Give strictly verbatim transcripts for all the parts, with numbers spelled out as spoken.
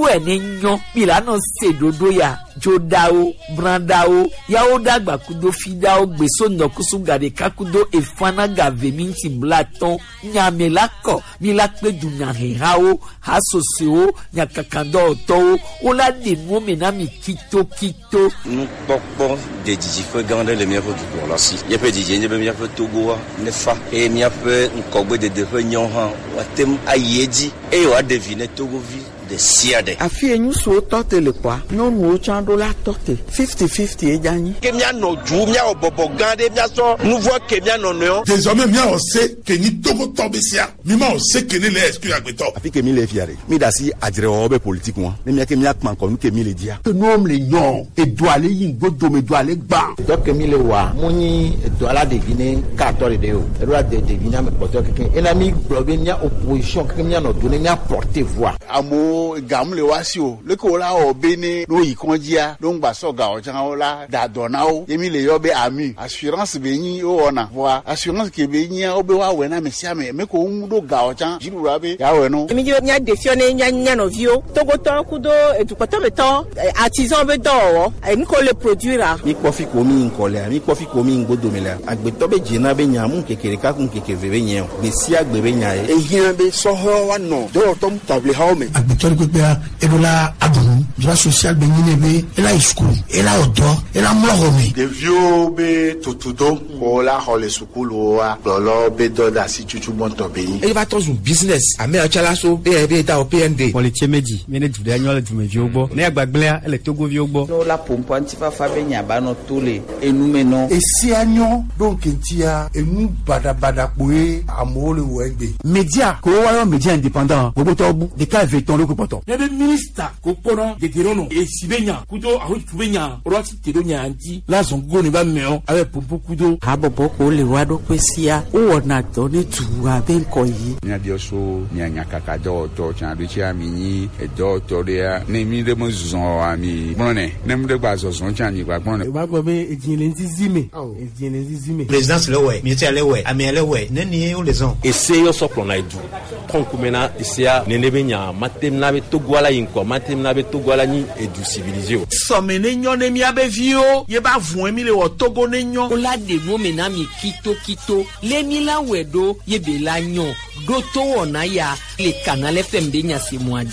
we ne nyo milano sedodo ya jodao brandao yao dagba kudo fidao gbeso nokusu gade kakudo efana gave minti blaton nyamelako milakpe du nyahehao hasoseo nyakakando to ola de mo menami kito kito pokpo de dijifo gande le miafo du pour la si y a peu dijé y a miafo togo ne fa et miafo nkogbe de de nyon han watem ayedi e wa deviner togo vi de siade afi enyu so tote le kwa no no chando la tote fifty fifty e jani ke mia no ju mia obobo gande mia so nouveau ke mia no no désormais mia on sait que ni togo tobesia mi ma on sait que ne les exclu agbeto afi ke mi le fiare mi da si adire obe politique moi ne mia ke mia kman ko ke mi le dia que nous le yon et doit aller yin godo me doit aller ba donc ke mi le wa muni doit la deviner quatorze de o e doit de deviner me porter quelqu'un et ami blobe mia opposition ke mia no donner mia porter voix amo gamle wasio le ko la obene no ikonjia don gba so ga ojan ola da donao yemi le yobe ami assurance benyi o ona wa assurance ke benyi obe wa we na mesia me me ko do ga ojan jirura be ya we no yemi je nya defione nya nya no vio togo to kudo edukoto beto artisan be do emi ko le produire mi kofi ko mi nkole mi kofi ko mi ngodo mele agbeto be jina be nya mu kekere ka kun kekeve be nya be si agbe be nya e yin be so ho wa no do to table ha me agbeto ko pe edola adunu droit social be nyinebe ela school ela odo ela mlogome de vieux be tutudo ko la hole school wa lolo be do da si chuchu bonto be e va tozu business ame achala so be be da o P N D pour les tiemedi mene du dernier du me viogbo ne agbagbele ele togo viogbo no la pompo antifa fa be nya ba no tole enumeno e si anyo donc ntia enu bada bada poe amole wegbe media ko wa media indépendant gogo tobu de ka veton le ko poto nebe minister ko kono de terono e sibenya kudo aho tubenya orati teronya anti la zongo ne ba meo ave popo kudo habobo ko le wado kwesia o wona to ne tuwa ben koyi nya dio so nya nya kaka do to chan bi chi amini e do to dia ne mi de mo zon ami bonne ne mu de gba zo zon chan ni gba bonne e ba gbo be ejinle nzizime ejinle nzizime présidence le we ministère le we ami le we ne ni o les on essayo so plona edu konkumena isia ne ne benya matem na be togwala yinko matem na be togwala ni edu civilisé o some ne nyon ne mi abevio ye ba vun emi le wo togo ne nyon ola de mo mena mi kito kito le mi la wedo ye be la nyon do to wona ya le canal F M de nya se moadi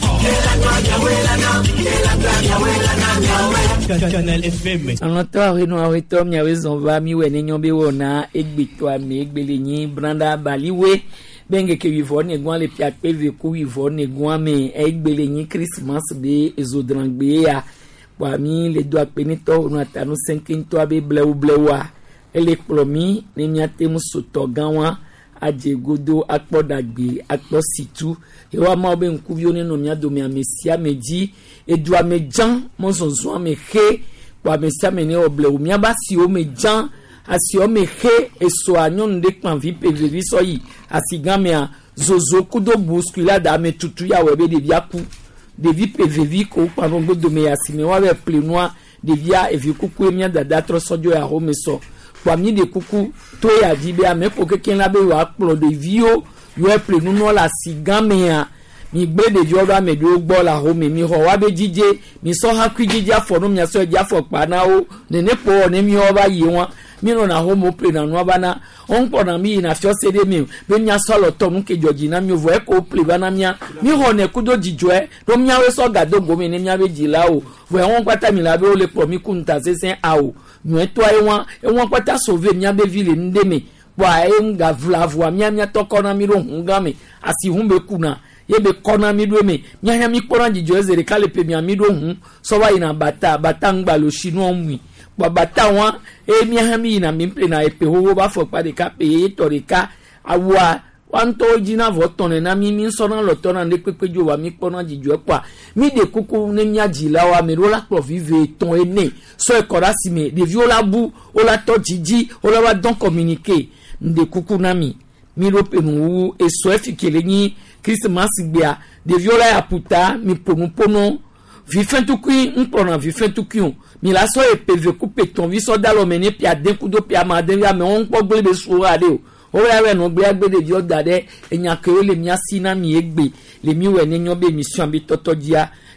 canal F M anoto reno awetom nya we zonva mi we ne nyon be wona egbito ami egbelenyi branda baliwe benge ke vivon ne gwan le piakpe ve ku vivon ne gwan me egbelenyi Christmas be ezodrangbe ya wa mi le do apenito no atanu cinquante abe blew blewa ele plomi ne miate musoto ganwa ajegodo akpodagbe akpositu e wa ma be nkuvio ne no mia do mi amesia meji edu amejan mo zonzo ame he wa mesia me ne oblew mi abasi o mejan asi o me he eso anyon de kpan vi pvv so yi asigamia zozo kudo bouscula da me tutu ya webe de biaku de vi pvv ko panon go do me asime wa be plenoa de via e vi kuku emia dada tro sojo ya home so kwa mi de kuku to ya dibe ame ko keken la be wa plo de vio yo e plenu no la sigamia mi gbe de vio ba me do gbo la home mi ho wa be jije mi so ha kwi jije afo no mi aso ja afo pa na o ne ne po ne mi o ba yi won mi no na home play na no ba na on po na mi na fio se de mi be nya solo to mu ke joji na mi vo e ko play ba na mi mi ho ne kudo jijoe do mi awe so gado go mi ne mi abe jila o vo e won pata mi la be o le po mi kunta se sen a o nu e to e won e won pata sauver mi abe ville ndeme wa e nga vla vo mi mi to ko na mi ro hunga mi asi humbe kuna ye be kona mi do me nya nya mi kpora jijoe zere kale pe mi ami do hun so wa ina bata bata ngba lo shinu onwi babata wa e mi hami na mi play na epe ho ba fo pa de ka pe to de ka awa wan to jina voton na mi mi so na lo to na le pepejo wa mi pona jijo pa mi de kuku ne mi ajila wa mi ro la pro vive ton ene so e kora si me de viola bu o la to jiji o la wa don communiquer de kuku na mi mi ro pe nu e so e fikele ni Christmas gbia de viola ya puta mi ponu pono vi fentukui mpona vi fentukui mi la so e P V coupe ton vi so dalo meni pia den kudo pia ma den ya me on po gbe be so ade o o ya we no gbe agbe de vi o dade enya ke le mi asina mi egbe le mi we ni nyon be mission bi toto dia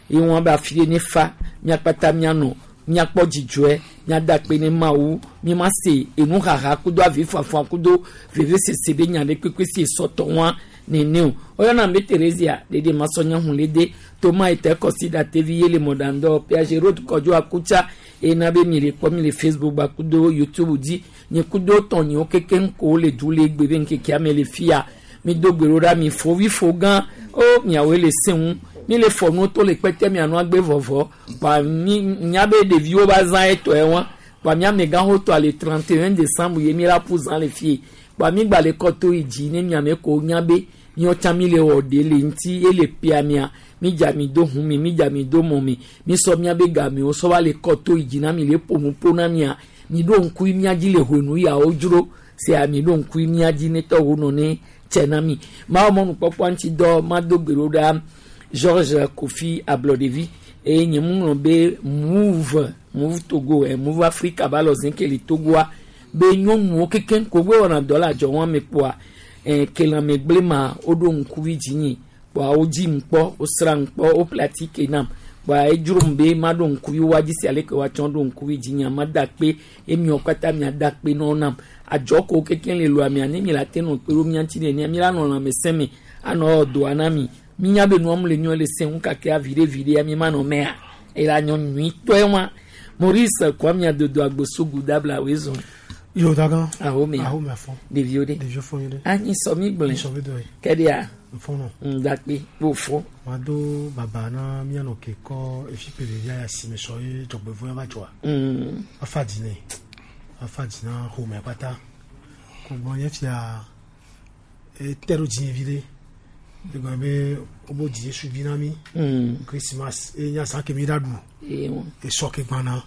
et on va filer ne fa mia pata mia no mia kpo jijue mia dakpe ne mawu mi ma se enu haha kudo avifa fa kudo veve se sebe nya de kwekwe se soto wa ne ne o na me Teresia de de masonya hunlede Thomas était considéré T V le modando Pierre road kojo akucha e na be mi le po mi le Facebook ba kudo YouTube di ni kudo ton ni o keken ko le dule gbebe nke ki amele fia mi do gbero mi fo wi fo gan o mi awe le seun mi le fo no to le pete mi anu agbe vovo pa mi nyabe de vio bazan eto e won pa mi ame gan ho to le trente et un décembre ye mi la pouzan le fie pa mi gba le koto iji ni mi ame ko nyabe ni o chami le ode le nti e le pia mia mi jami do hun mi mi jami do mo mi mi so mi abe ga mi o so wa le koto iji na mi le pomu pona mi a mi do nku mi aji le honu ya ojuro se a mi do nku mi aji ne to hono ni chenami ma mo nu popo anti do ma do gbero da Georges Kofi Ablodevi e nyi mu be move move Togo e move Africa ba lo zinke li Togo be nyon wo keken ko gbe ona dollar jo won me po e kelan me glema odo nku wi jinyi wa oji mpo o sran mpo o platique nam wa ejurumbe ma do nku wi waji si ale ko wa chon do nku wi jinya ma dakpe emi okata mi adakpe no nam ajoko keken le lo ami ani mi la tenu pe ro mi anti ne mi la no na me semi ano do anami mi nya be no am le nyo le sen ka ke avire vire ami ma no mea e la nyo nwi to e wa Maurice kwa mi adodo agbosugu dabla wezo yo daga a ho me a ho me fo de viode de je fo yode ani so mi gbon so be do ke dia fo no ndakpe bo fo wa do baba na mi ano ke ko e fi pe de ya si me so yi jogbe vo ba joa mm afa dine afa dina ho me pata ko bon ye ti a e tero jin vide de gbe obo die su binami mm Christmas e nya sa ke mi dadu e won e so ke gbana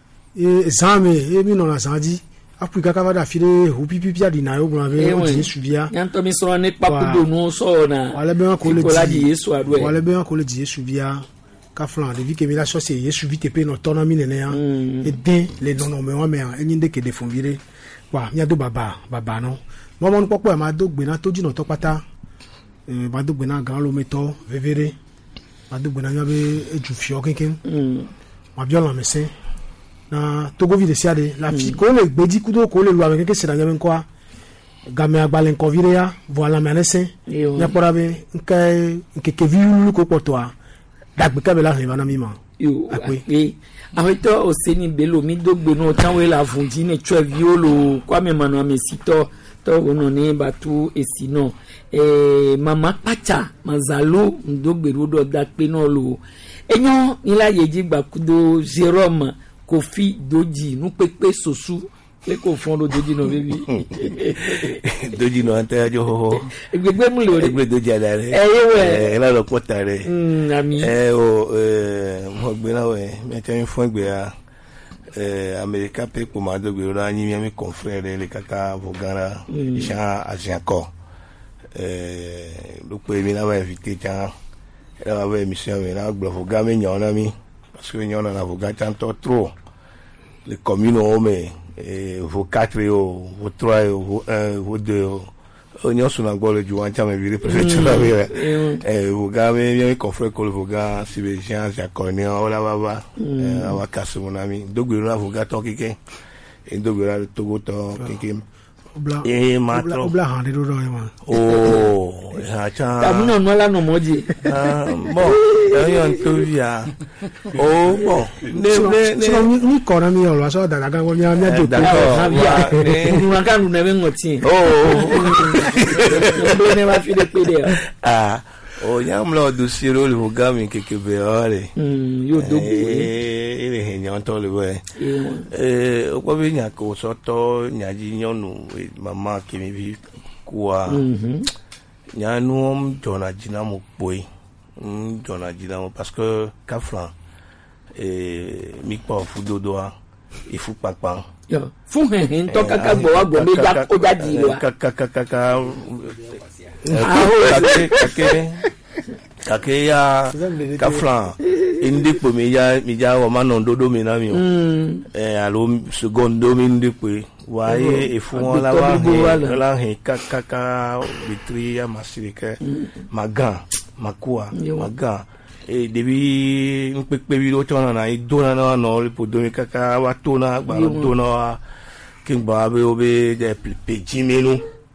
e exame e mi no na sanji Africa ka vada file hu pipi pia di na yo gba be o die su bia yanto mi so ne papudo no so na wale be ko le di Yesu adwe wale be ko le die su bia ka flan de vi ke mi la so se Yesu vite pe no tona mi nene ya e den le no no me wa me en yin de ke de fun vire wa mi ado baba baba no mo mo popo e ma do gbe na to jina to pata e ma do gbe na gan lo meto vevere ma do gbe na yabe eju fi o kinkin mm ma bi ola mese na Togo vide siade la fi ko le gbeji kudo ko le lo avec ke se da yabe nko game agbale nko vire ya voilà me nese ya porabe nke nke ke vi lu ko poto a dagbe ka be la na mi ma yo akwe awito o seni belo mi do gbe no tanwe la funji ne twa violo kwa me manu amesito to wono ne batu esino eh mama pacha mazalo ndo gbe rodo dakpe no lo enyo ila yeji gbakudo Jerome Kofi Doji nu pepe sosu le ko fondo Doji no baby Doji no ante jo ho egbegbe mu le egbe Doji adare eh we eh la lo pota re mm ami eh o eh mo gbe na we me te fun egbe ya eh America pe ko ma do gbe ra yin mi confrère le kaka vogara ja ajanko eh lo pe mi na va inviter ja la va émission mi na gbo voga me nyon na mi parce que nyon na voga tanto trop les communes au mais et vos quatre ou vos trois ou vos un vos deux on sur la gueule du wancha me vire peut-être la vire eh vous gars mais confrère que vous gars si les gens ya connaît on la va va on va casser mon ami donc là vous gars tant que et donc là Togo tant que obla eh matro obla hande do do ma oh acha ta muno no la no moji ah bon yon to via oh bon ne ne so ni ni kora mi o so da ga go mi mi do ko via ni wa kan na be ngoti oh ne ma fi de pede ah o yam lo do siro le gami keke be ore mm yo do eh ile henyo to le we eh o ko be nya ko so to nya ji nyonu mama ke mi bi kwa mhm nya nu jona jina mo boy mm jona jina mo parce que kafran eh mi pa fu dodo a e fu papa yo fu hen to kaka gbo wa gbo me ja ko jaji wa kaka kaka kake kake kake ya kaflan indi po mi ya mi ja o ma no dodo mi na mi o eh alo segundo mi ndi pe wa ye e fun won la wa la hin kaka ka bitri ya masirike magan makua magan e devi un pe pe video tona na i dona na no le podoni kaka wa tona ba dona king ba be obe de pe jimenu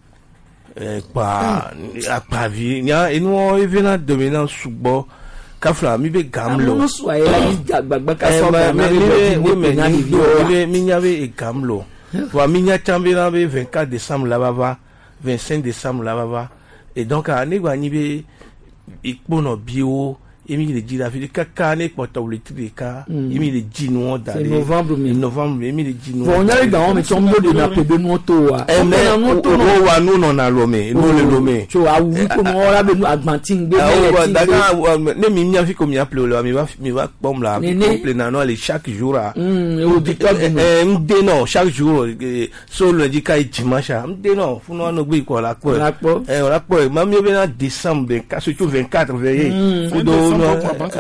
e pa apa vi nya enu e vena domina subo kafla mi be gamlo no so ayela ni gbagba ka so ba me me me na ni mi nya be e gamlo wa mi nya chambira be vingt-quatre décembre là baba vingt-cinq décembre là baba et donc a ni gba ni be ikpono bio emi le di la vie kaka ne poto le trika emi le di no da c'est novembre mi novembre emi le di no bon nyari ba on me ton mo de na pe be no to wa e me no to no wa no no na lome no le lome so a wu ko no ora be no agbantin gbe le ti ne mi mi fi ko mi appelé le mi va mi va pom la couple na no le chaque jour a o di to eh mde no chaque jour so le di kai dimanche mde no fu no no gbe ko la po eh la po ma mi be na décembre ka so vingt-quatre veillé fu do no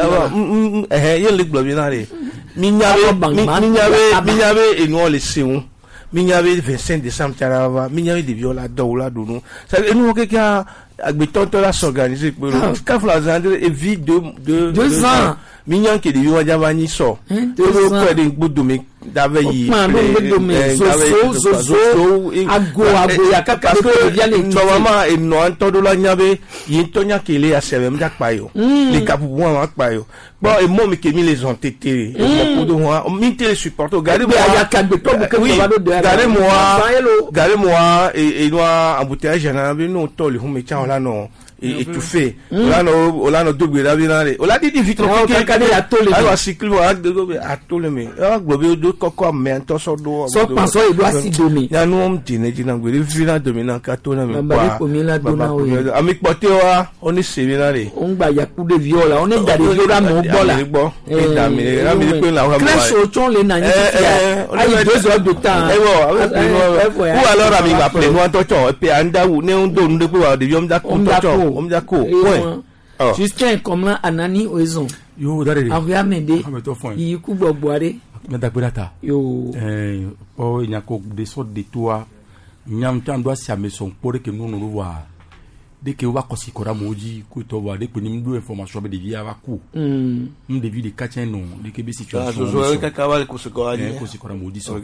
eh ye le globe na re mi nyawe mi nyawe mi nyawe e no le seun mi nyawe vingt-cinq décembre tarava mi nyawe de viola do la do no ça e no ke ka agbeton to la s'organiser pour ka fla zandre e vie de de deux ans mi nyan ke de yo javani so to lo ko de gbodo mi dave yi so so so ago ago ya kaka ko via le to mama e no antodo la nyabe yi to nya kele ya sebe mja payo le kapu wa payo bon e mo mi ke mi les ont été e mo do wa mi te supporto gare mo ya ka de to ko va do gare mo gare mo e no embouteillage na be no to le hu me cha la no étouffé là no là no dogbe la binare o la di di vitro ke ka de atole ala cycle wa de atole me a globe do koko me to so do so penso e do asidome ya no om dine dina ngwe vina domina ka to na me ba ko mi la do na o ami pote wa oni se binare on gba ya ku de viola on e da de viola mo bola e da mi la mi pe la wa clash o ton le na ni ai deux heures de temps e wo ou alors ami va appeler moi to to e pe anda wu ne on do nde pe wa de yom da ko to omjako point Justin comme là anani oison yo dare avia mende yi ku gbogboare me dagbata yo eh o nyako de sorte de toi nyam tan do sia maison pour que nous nous voir dès que wa kosi kora moji ku to wa de pe ni do information be de via wa ku mm de vie de katien non de que be situation so ka ka wale ku se ko ani ko se kora moji so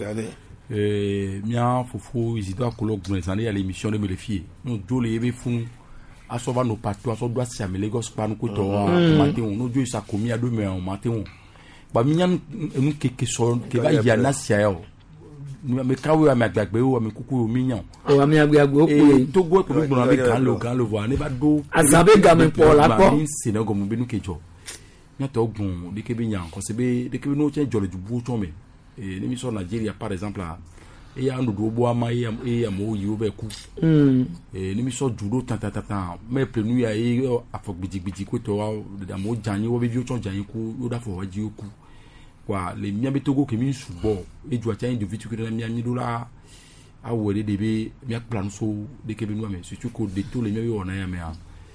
eh mia fofo isidore kolok dans les années à l'émission de me le fier nous do le be fun asova no pato aso do asia me Lagos pa no ko to matin on no jo isa komi ado me on matin ba mi nyan enu keke so ke ba ya na sia yo me kawo me agbagbe o me kuku o mi nyan o mi agbagbe o pe to go to no be kan lo kan lo vo ani ba do azabe ga me po la ko ni senego mo be nu kejo na to gun de ke be nyan ko se be de ke no che jole ju bu to me e ni mi so Nigeria par exemple e ya ndo do bo ama e e mo yi o be ku mm e ni mi so judo tan tan tan me plenu ya e afọ gbidigbidi ko to wa da mo janyi wo be bi o ton janyi ku o da fo wa ji o ku kwa le mi abi togo ke mi subo e ju acha indi vitu ke na mi ani do la a wo de be mi plan so de ke bi no me surtout ko de to le mi o na ya me a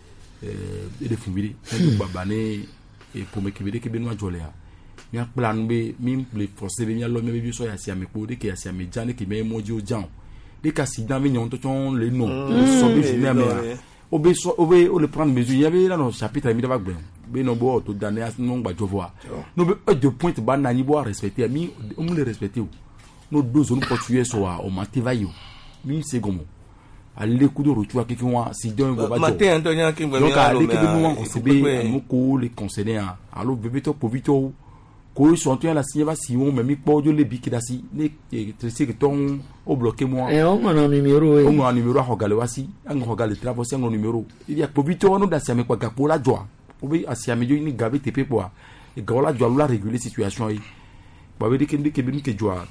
e de fumiri e baba ne e po me ke be de ke bi no jole ya mi plan be mi le forcer be mi lo mi bi so ya sia me ko de ke ya sia me jane ke me moji o jan de ka si dan me nyon to ton le no so be fi me me o be so o be o le prendre mesure ya be là no chapitre mi da ba gbe be no bo to dan ya no gba jovo no be de point ba na ni bo respecter mi o mu le respecter o no do zone portugais so wa o mate va yo mi c'est gomo ale ku do rotu akiki wa si don go ba jo mate antonia ki ngbe mi donc ale ke be mo ko se be mo ko le conseiller alo bebe to povito ko so ton la signé va si on me mi po jo le bi kidasi ne tresi que ton o bloquer moi et on a numéro on a numéro a hogale wasi an hogale travo c'est un numéro il y a povito no da sia me kwa gapo la joa o be asia me jo ni gabe tepe po e gola joa la réguler situation yi ba be de ke ke bi ke joa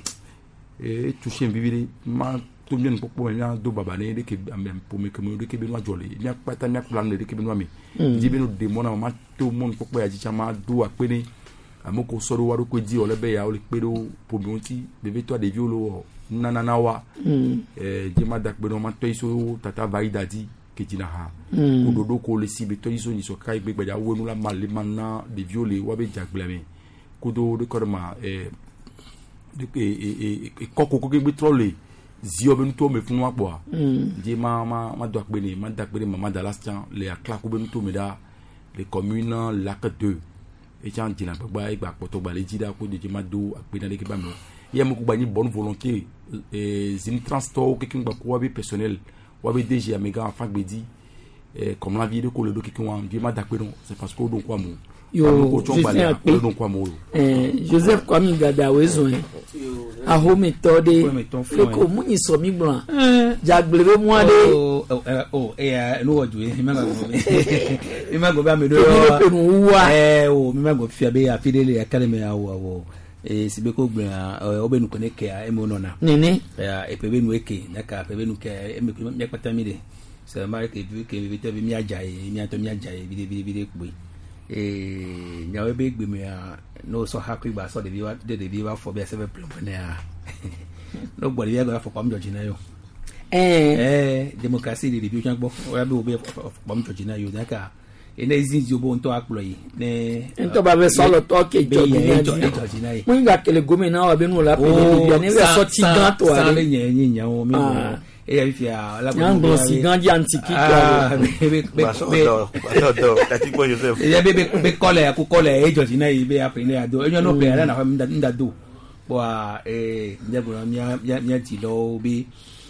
e toucher mbibiri ma to bien popo me do baba ne de ke am po me ke me de ke bi no jole mi apata mi plan de ke bi no mi di bi no de mona ma to mon popo ya ji chama do apeni amoko soro waru ko di ole be ya ole pedo po bi onti bebe to de violo nanana wa eh jema dak be no ma to iso tata vaida di ke jina ha ko dodo ko le si be to iso ni so kai be gba ja wonu la male manna de viole wa be jagbla me ko do de ko ma eh de e e koko ko ke be trolle zio be nto me funu apo a je ma ma ma do akbe ni ma dak be ma ma dalastan le akla ko be nto me da les communes lac deux et tiens dit la papa et ba poto ba les dida ko de mado akpena le keba mo ya mo ko ba ni bonne volonté et zin transport quelqu'un ba ko bi personnel wa bi D G Amega en fac bedi et comme la vie de ko le do quelqu'un wa bi ma dakpenon c'est parce que do kwa mo yo Joseph Kwame Gada wezo a home tode le ko munyi so mi bran jagbere mo ade oh eh no oju e ma go e ma go ba me do eh o mi ma go fia be afidele academy awo awo e sibe ko gbin obenu ko ne ke a emo no na nene e pe benu eke na ka pe benu ke e me me pata mi de se ma ke vu ke vi te mi ajaye mi ato mi ajaye bi bi bi ku eh nyawe be gbe me a no so happy ba so de bi wa de de bi wa for be se be plan na no gbori ya go for pam George na yo eh eh democracy de bi o chan gbo o ya be o be for pam George na yo na ka ene izinzi obo nto akplo yi ne nto ba be so lo to ke George na yi mo nga kele gomina wa be no la pe ni bi ne be so ti gan to wa le yen yin yan o mi e ya fi ala ko ngo si gan di antiki ko be be do tati ko Joseph e be be be kole ku kole e George na yi be apene ado enyo no pe ala na fa nda do bo a e ndebo mia mia ti lo bi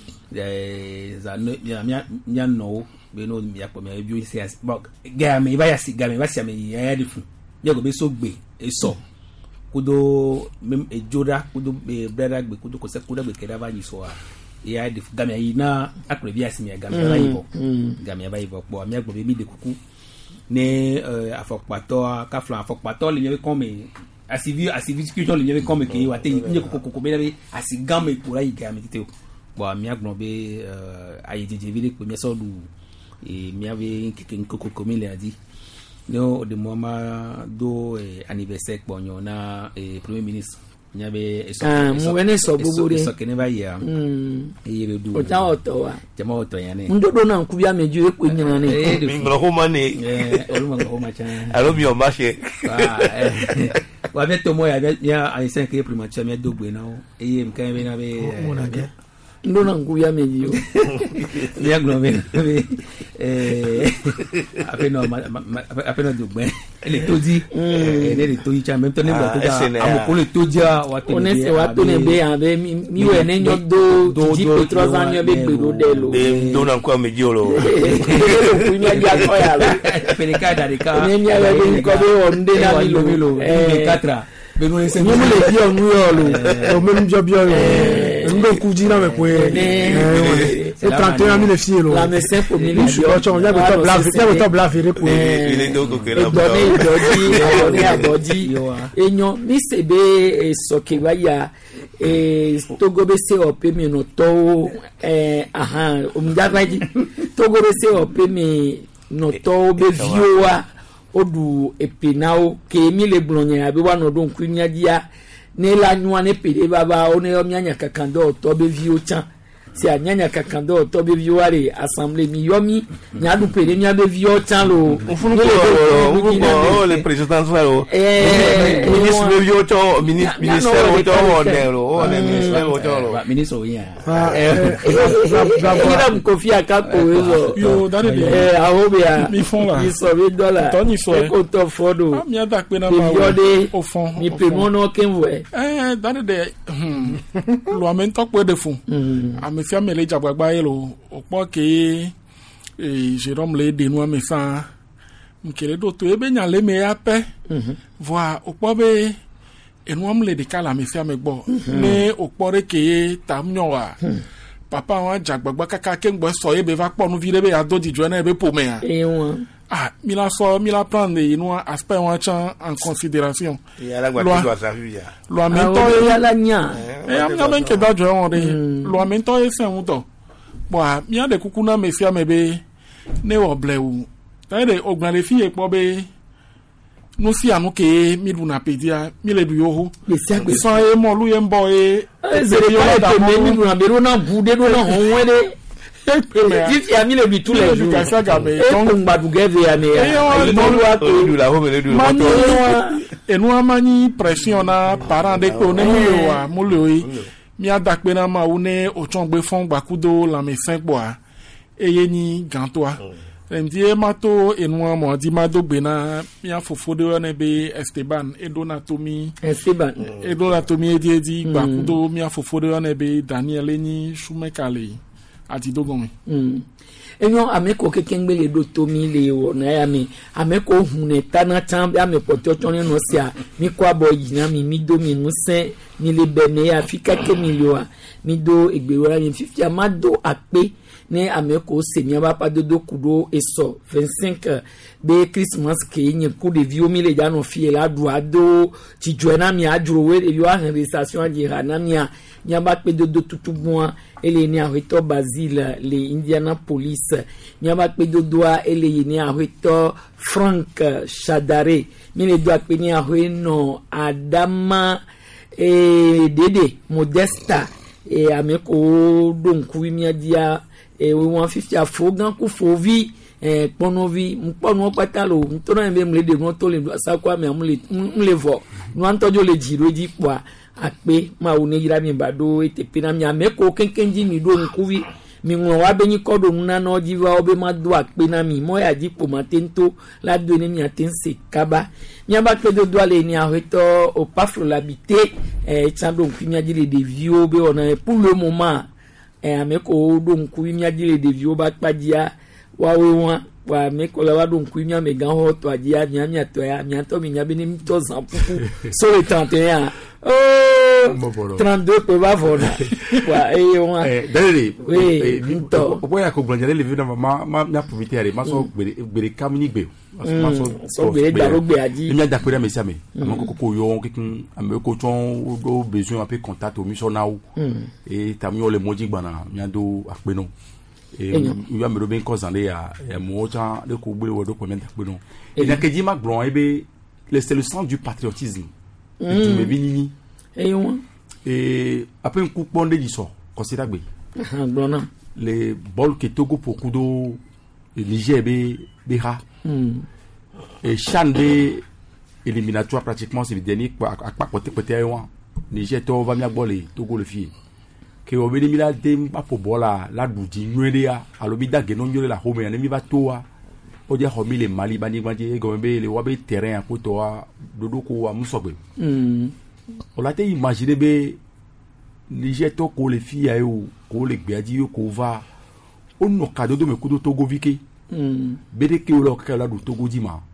eh za no mia mia no be no mi apo mi bi o se as ga me ba ya si ga me ba si me ya di fun je go be so gbe e so kudo e joda kudo be brother gbe kudo ko se kudo gbe keda ba ni so a ya di ga me yi na akure bi asimi ga me ba yibo ga me ba yibo po mi agbo be mi de kuku ne afokpato ka flan afokpato le mi ko me asivi asivi discussion le mi ko me ke wa te ni ko ko ko be be asigan me pura yi ga me tete bo mi agbo be ayi jeje bi de pe mi so lu e mi ave keke nkoko comme il a dit no de mama do anniversaire ponyo na e premier ministre nyabe eso mo wene so bubure so kene ba ya e yebe du o ta oto wa jama oto ya ne ndodo na nkubia meju ekwo nyina ne mi ngro ho mane eh olu ngo ho macha alo mi o marché wa be to mo ya ya ai cinq ke prima cha mi dogbe na o e yem kan be na be ndo na nguya meji yo ya gno me eh apeno apeno dugbe le toji eh le toji cha même temps nemba toja amoko le toja wa te on ese wa to ne be ave mi we ne nyo do ji pe trois ans be gbero de lo do na kwa meji lo ku ni ya ko ya lo perika darika ne ni ya be ko be on de na mi lo eh quatre benu ese mo le bi onu yo lo o me njo bi yo ndo kuji na me ko e trente et un mille filles lo la me se pour mi le yo cho ya be to black ya be to black fere pour il est donc que là do ni doji ni aboji enyo mi se be so ke wa ya e togo be se ope mi no to eh aha o mi ja baji togo be se ope mi no to be viewa odu epinao ke mi le blonya abi wa no don kunya dia ne la nwa ne pede baba o ne o mianya kakando to be vio chan si anyanya kakando to be vio are assemblée mi yomi nya du pede nya be vio chan lo funu ko le président lo eh ministre be vio to ministre ministère o to o ne lo o ne ministère o to lo ministre o ya eh ira mkofia kako wezo yo dani de eh ahobia mi fon la mi so be dollar toni so e ko to fodo mi ada pe na ma o fon mi pe mo no kenwe eh dani de lo amen to pe de fun ami fi amele jagbagba yelo opo ke e Jérôme le de no me fa mkele do to ebe nya le me ape voi opo be enu am le de kala me fi amegbo ne opo re ke tam nyo wa papa wa jagbagba kaka ke ngbo so ebe va ponu vire be ado di jo na ebe po me e won ah mi la so mi la prendre inu aspect wa chan en considération ya la gwa to sa fi ya lo amento ya la nya e am na ben ke da jo won de lo amento e se un to bo mi ade kuku na me fi amebe ne wo blewu ta de ogbon le fi epo be no si anu ke mi lu na pedia mi le du yoho so e mo lu ye mbo e zere yo da me mi lu na be ro na bu de do na honwe de if ya mi le bi tous les jours donc mbadu geve ya me ya no lu ato du la ho me le du moto enu amani pression na parent de ko ne yo wa mo le yi mi ada pe na ma u ne o chon gbe fon gbakudo la me fin gbo a eye ni gantoa Mdi mato enwa mo di mado bena mia fofode ne be Esteban Edona Tomi Esteban Edona Tomi edi edi ba kudo mia fofode ne be Daniel Eni Shumekale ati dogon mm enyo ameko kekengbe le do Tomi le wona ya mi ameko hune tana chambe ameko totoне no sia mi kwa boy na mi mi do mi nuse mi le bene ya fika ke milioa mi do egbewora mi fifty amado ape ne ameko semia ba pa dodo kudo eso vingt-cinq be Christmas ke nye ku de vio mi le jano fie la duado ti joena mi ajuro we e yo arrestation adira na mia nya ba pe dodo tutu bon ele ni arreto Basile le Indianapolis nya ba pe dodo ele ni arreto Frank Chadare mi le do pe ni arreno Adama e Dede Modesta e ameko donc wi mi dia e we one fifty afogan ku fovi eh ponovi mpono patalo mtona mbe mle de no to le sa kwa me amule mle vo no antojo le jiro ji kwa ape ma one yira mi bado etepe na mi ameko kenkenji mi do nkuvi mi won wa be ni kodo nuna no jiwa obe ma do ape na mi mo ya ji po matento la do ni mi atense kaba mi aba pe do do ale ni areto o pafro l'habité eh chando nkunya ji le de vio be ona pour le moment eh ameko do nkunya ji le de vio ba padia wa we wa wa meko la wa do nkunya me gan ho to adia nya nya to ya nya to mi nya be ni to zan pupu so le trente et un oh trente-deux pe va vola wa e wa eh dale oui to po ya ko blanja le vida ma ma na profiter ale ma so gbere gbere kamini gbe ma so so gbere daro gbe aji mi da pere me siame ma ko ko yo kikin ameko chon do besoin un peu contact au missionnaire et tamio le moji gbana mi do apeno e yo me do ben cause ande ya mo cha de ko gbere wo do ko menta apeno et na keji ma glon ebe c'est le sens du patriotisme et tu me binini et on et après un coup pondé du sort considère gbe les bols que Togo pour kudo Niger be be ha et chan be éliminatoire pratiquement c'est le dernier à pas côté côté ayon Niger to va mi agbolé Togo le fille que o beni mi la dem pa po bola la dudi nwede ya alobi da genon yole la home ya mi va toa o dia homi le Mali bani bani go be le wa be terrain ko to wa dodo ko wa musogbe mm on l'a été imaginé be Niger to ko le fille ayo ko le gbeadi yo ko va on no kado do me kudo Togo vike mm bede ke o lo ka la do Togo di ma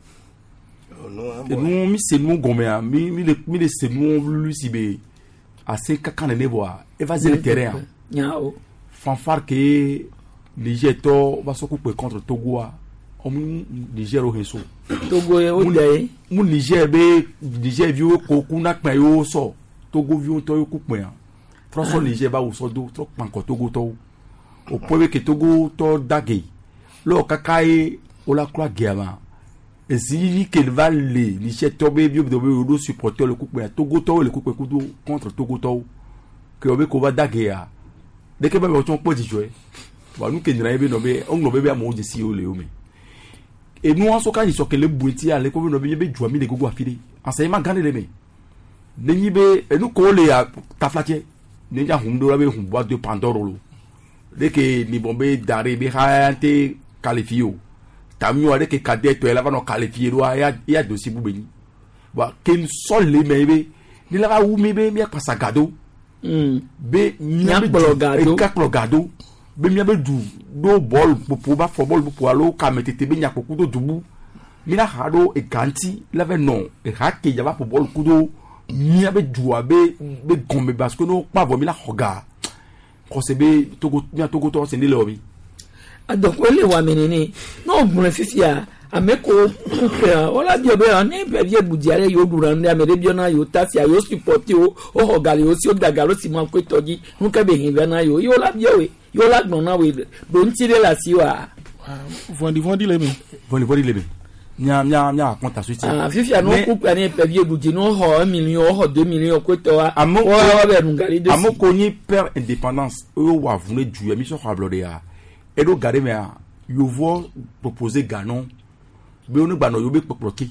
nous mi c'est nous gomea mi mi le mi le c'est nous lui si be assez kakan ne boa évaser le terrain nyao fanfare que Niger to va se couper contre Togo o mu Niger o henso Togo e o dai mu Niger be Niger viu ko kuna pa yo so Togo viu to yo couper François Niger ba o so do trop panko Togo to o powe que Togo to dagay lo kakai o la croix guerre et si qu'il va les Niger tomber bio de do supporter le couper Togo to le couper kudo contre Togo to que o be ko va dagay a de que ba o ton po di jouer ba nous que ni na be no be on no be be mo je si o le o me et nous en soka ni so que le bueti ale ko no be be joa mi de gogo afide enseignement gane le me ni be e nous ko le a taflatie ni ja hundo la be hum bois de pandoro lo de que ni bombe dare be haante qualifio tamio ale que cadet to la va no qualifier lo ya ya dossier bu beni ba ken sol le me be ni la wu me be mi akasa gado mm be nya gado ka gado be mi be du do ball pour ba football pour alo ka metete be nya kudo dubu mi na hado e ganti la ve non e hakke ya ba pour ball kudo mi be du abe be gombe parce que no pa vo mi la hoga ko se be Togo mi Togo to se ni le obi donc ele wa menene no gbon fifia ameko coupe wala bi obe an e be budiare yo durande amere bi na yo tafia yo support yo o hoga yo si o daga lo si ma ko toji nka be hin na yo yo la bi we yo la gbon na we do ntire la si wa vondi vondi le me vondi vondi le me nya nya nya konta suiti ah fifia no coupe ani pe bi budi no ho un million ho deux millions ko to wa wa be ngali de amoko ni per indépendance o wa vune du mi so hablode ya edo gare me yo vo proposer ganon be onu gba no yo be poproki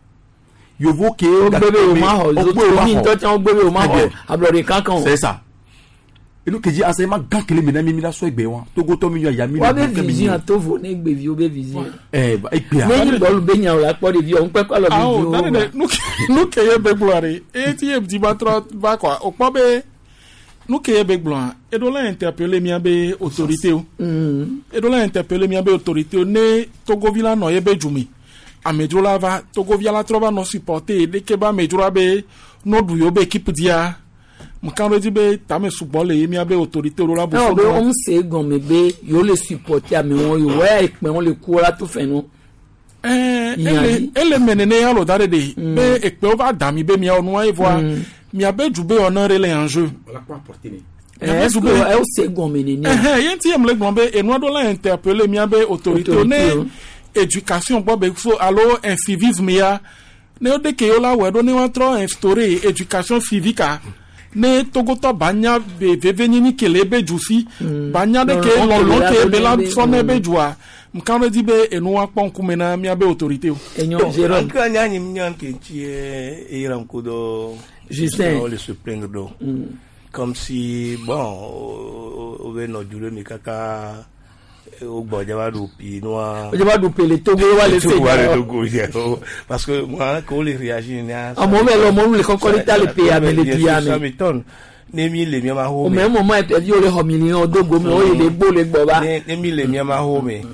yo vo ke o gbebe o ma ho o gbebe o mi to ti o gbebe o ma ho ablore kankan c'est ça et nous que dit enseignement grand que les mesdames mi la so egbe wa Togo to mi yo ya mi wa be vision to vo ne egbe vi o be vision eh ba egbe a ni bolu be nya o la po de vi o npe ko lo bi o nous nous que ye be gloire et ti e di ba tro ba quoi o po be nous que ye be gloire et do la interpeller mi abe autorité o et do la interpeller mi abe autorité o ne Togo villa no ye be jumi amedrola va Togo villa trova no supporter de ke ba medrola be no du yo be équipe dia mkando dibe tame subole yemi abe autorité lo la bo so on se gomme be yo le supporter ame won yo wa ekpe won le ku la to fe no eh ele ele menene ya lo dare de be ekpe o va dami be mi onu wa ivoa mi abe jube honorer les enjeux la quoi porter ni eh jube e o se gomme ni eh yenti em le gombe e no do la interpeller mi abe autorité ne éducation bo be so allo incivisme ya ne o de ke yo la we do ne wa tro instaurer éducation civique ne Togoto banya be veveni ni kelebe jusi banya de ke lo lo ke be la sonne be jua mkano di be enu wa pon kumena mi abe autorité o enyo Jérôme kanya ni mnyan ke ti e iram kodo Justin on le se plaindre do comme si bon o ve no dure mi kaka o gbojaba du pi noa o jaba du pele Togo wa le se parce que moi quand les réagir na a mo be lo mo le kokorita le pe ame le pi ame ça m'étonne nemi le mi ma ho o me mo ma e yo le ho million dogo me o le gbo le gbo ba nemi le mi ma ho me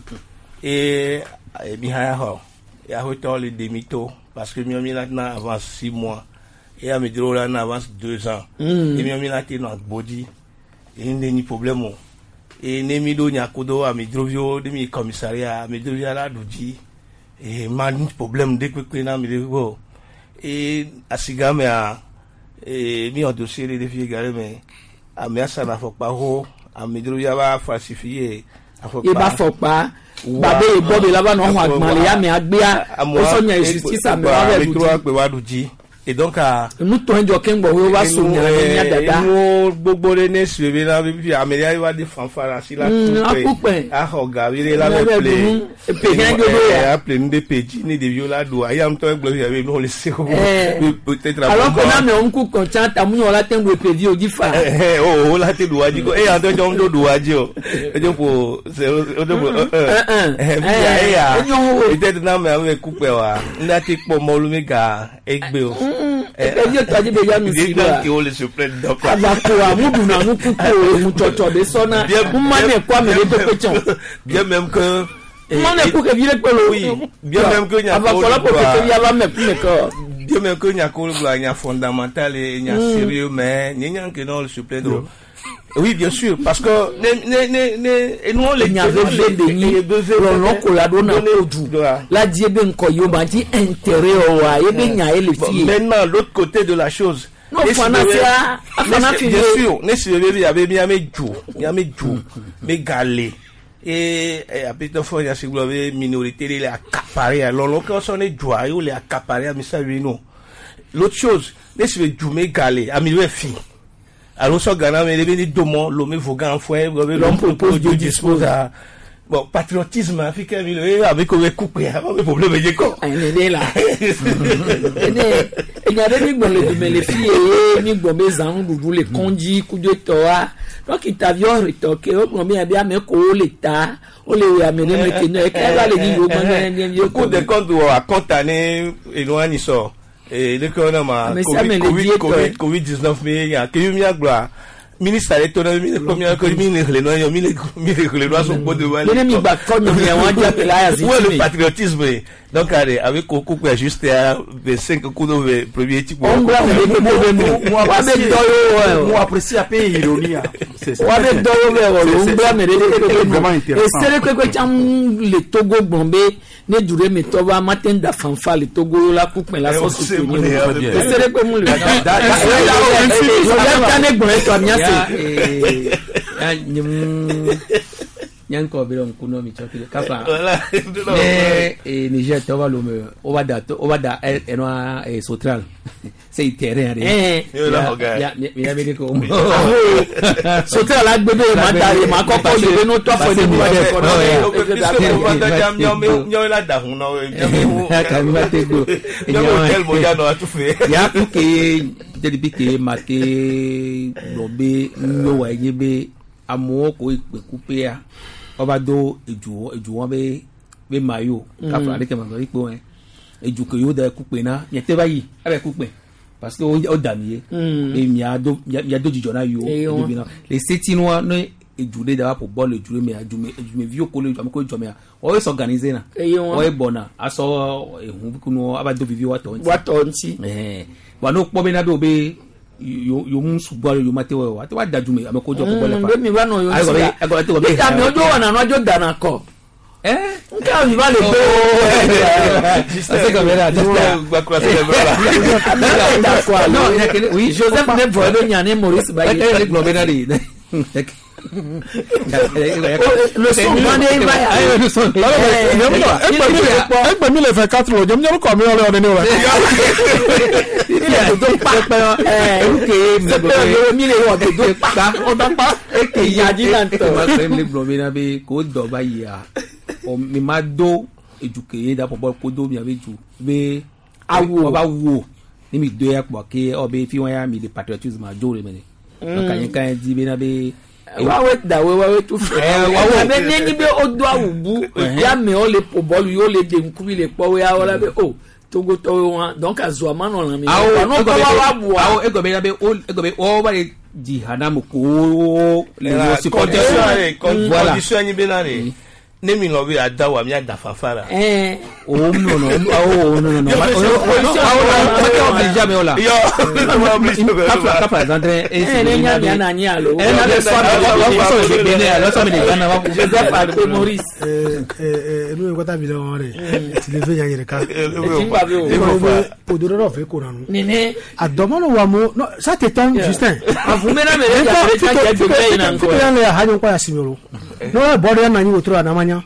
et mi ha ho ya ho to le demito parce que mi mi là na avant six mois et a me dro là na avance deux ans et mi mi là ti no body et ni problème et nemi do nyakodo a medrovio de mi commissariat medrovia la doji et man problème de que na medrovio et asigame a et mi en dossier de défi égaré mais a mersa na faut pas ho a medrovia va falsifier a faut pas e ba faut pas babe e bobe la ba no ho agman le ya me agbia o so nya justice a me wa doji et donc à nous toi ndio kengbo we wa so nya nya dada nous gbogbo le ne suivi na bi amelia wa di fanfara si la coupe a hoga vi la me play e pe ngi do ya play de peji ni de viola do I am to gblo ya we no le se ko peut-être alors que na me on ku content amu yo la tengo pe di o di fa eh o la te do aji ko e an to jo ndo do aji o e jo po se o do eh eh ya e te na me we coupe wa na ti po mo lu mi ga egbe o e yo taji be ya mi si la ki o le se plaindre donc abako amudu na nu kuko mu toto be sona mma ne kwa me le pepechon bien même que mma ne ku ke vile pelo oui bien même que nya abako la pepechon ya ba me ku me ko bien même que nya ko la nya fondamental et nya sérieux mais nya que non le se plaindre oui bien sûr parce que ne ne ne ne et nous les nya ve de ni lo ko la do na odu la die be nko yo ba ti intérêt o wa e be nya e le fi maintenant l'autre côté de la chose non fanasia afana fi bien sûr ne se il y avait bien me jou il y a me jou me galé et à petit fois il y a siglo minorité les accaparer alors lorsqu'on son est joie ou les accaparer mais ça lui non l'autre chose ne se jou me galé à milieu fi alors so gana me le domo lo me vogan fouet l'homme propose Dieu dispose à bon patriotisme africain le avec le couper avant le problème est quoi elle là ene il y a des gens le mais les filles ni gombe zan dudu le konji kujo toa donc il t'avion retoqué au premier bien mais ko l'état o le amener me que no e ka va le ni yo man yo coup de compte à contaner et loin ni so et le corona ma covid covid dix-neuf mais il y a que mi agloire ministre de l'économie combien que ministre les noyaux mille mille les lois sont pas de mal les mi ba ko no mi wa dia pela ya le patriotisme donc allez avec beaucoup pour ajuster à vingt-cinq coups de premier type on va moi moi apprécie à payer ironie c'est wa be do we on bra me vraiment intéressant et c'est que que cham le Togo bombé ne dure me to va matin da fanfa le Togo la coupe la sauce c'est c'est que mon le nyanko biro nkuno mi chokile kapa ne e Niger to va lo me o va da o va da eno e Sotral c'est terrain eh ya ya me ko Sotral la gbebe ma da ma koko le no to fo de mo de ko no nyo la da hun no ka mi ba te go ya mo ya no atu fe ya ku ke peut-être depuis que maté lobé no wa yebe amo ko pe couper a obado eju eju won be be mayo ka fa le ke ma ri po en eju ko yo da couper na ye te bayi abe couper parce que o damier et mi a do mi a do jijona yo les setinois no eju de da pour ball eju me aju me eju me vieux ko le ju ko jo me o we s'organiser na o e bona aso ehun ku no abado vivio wato nti wato nti eh wa no po be na be obe yo yo mun subo yo mate wa te wa daju me ame ko jo ko bole pa mi wa no yo ayo be ayo te ko be ta mi ojo wa na no ojo dana ko eh nka mi va le be c'est comme là gba croiser le bras non il y a que oui Joseph ne voit le nyane Maurice Baye le globinari le son gane va le son e mi le fait quatre lo jam ko mi ole oni wa il a do pa eh que me mi le wo do pa o da pa e que ya di tanto ma le globinari ko do ba ya o mi ma do eduke da popo ko do mi aveju be awo ba wo ni mi do ya po ke obe fi won ya mi de patriotisme ajo re me ni kan yin kan di be na be wa we da we wa we tu fe wa we be ni ni be odo awubu ya me o le po bolu yo le de nkubi le po we awala be o togo to won donc azo ma no lan mi no ko wa wa bu awo ego be na be o ego be o ba di hanamu ko le yo supporter condition ni be na re ne mi lo bi adawa mi adafafara eh o no no o no no no o o jamais ola yo ka par exemple eh ne nya nya na nya lo eh na le so so be ne lo so me gana wa Joseph Alpe Maurice eh eh no ko ta bi lo re ti le fe nya yere ka timba bi o podoro ro fe ko na nu nene adomo lo wa mo no ça t'étonne Justin avumena me le ja pre ta je be na ko ya le ha nyo kwa simiro no body na nyi wotro na manya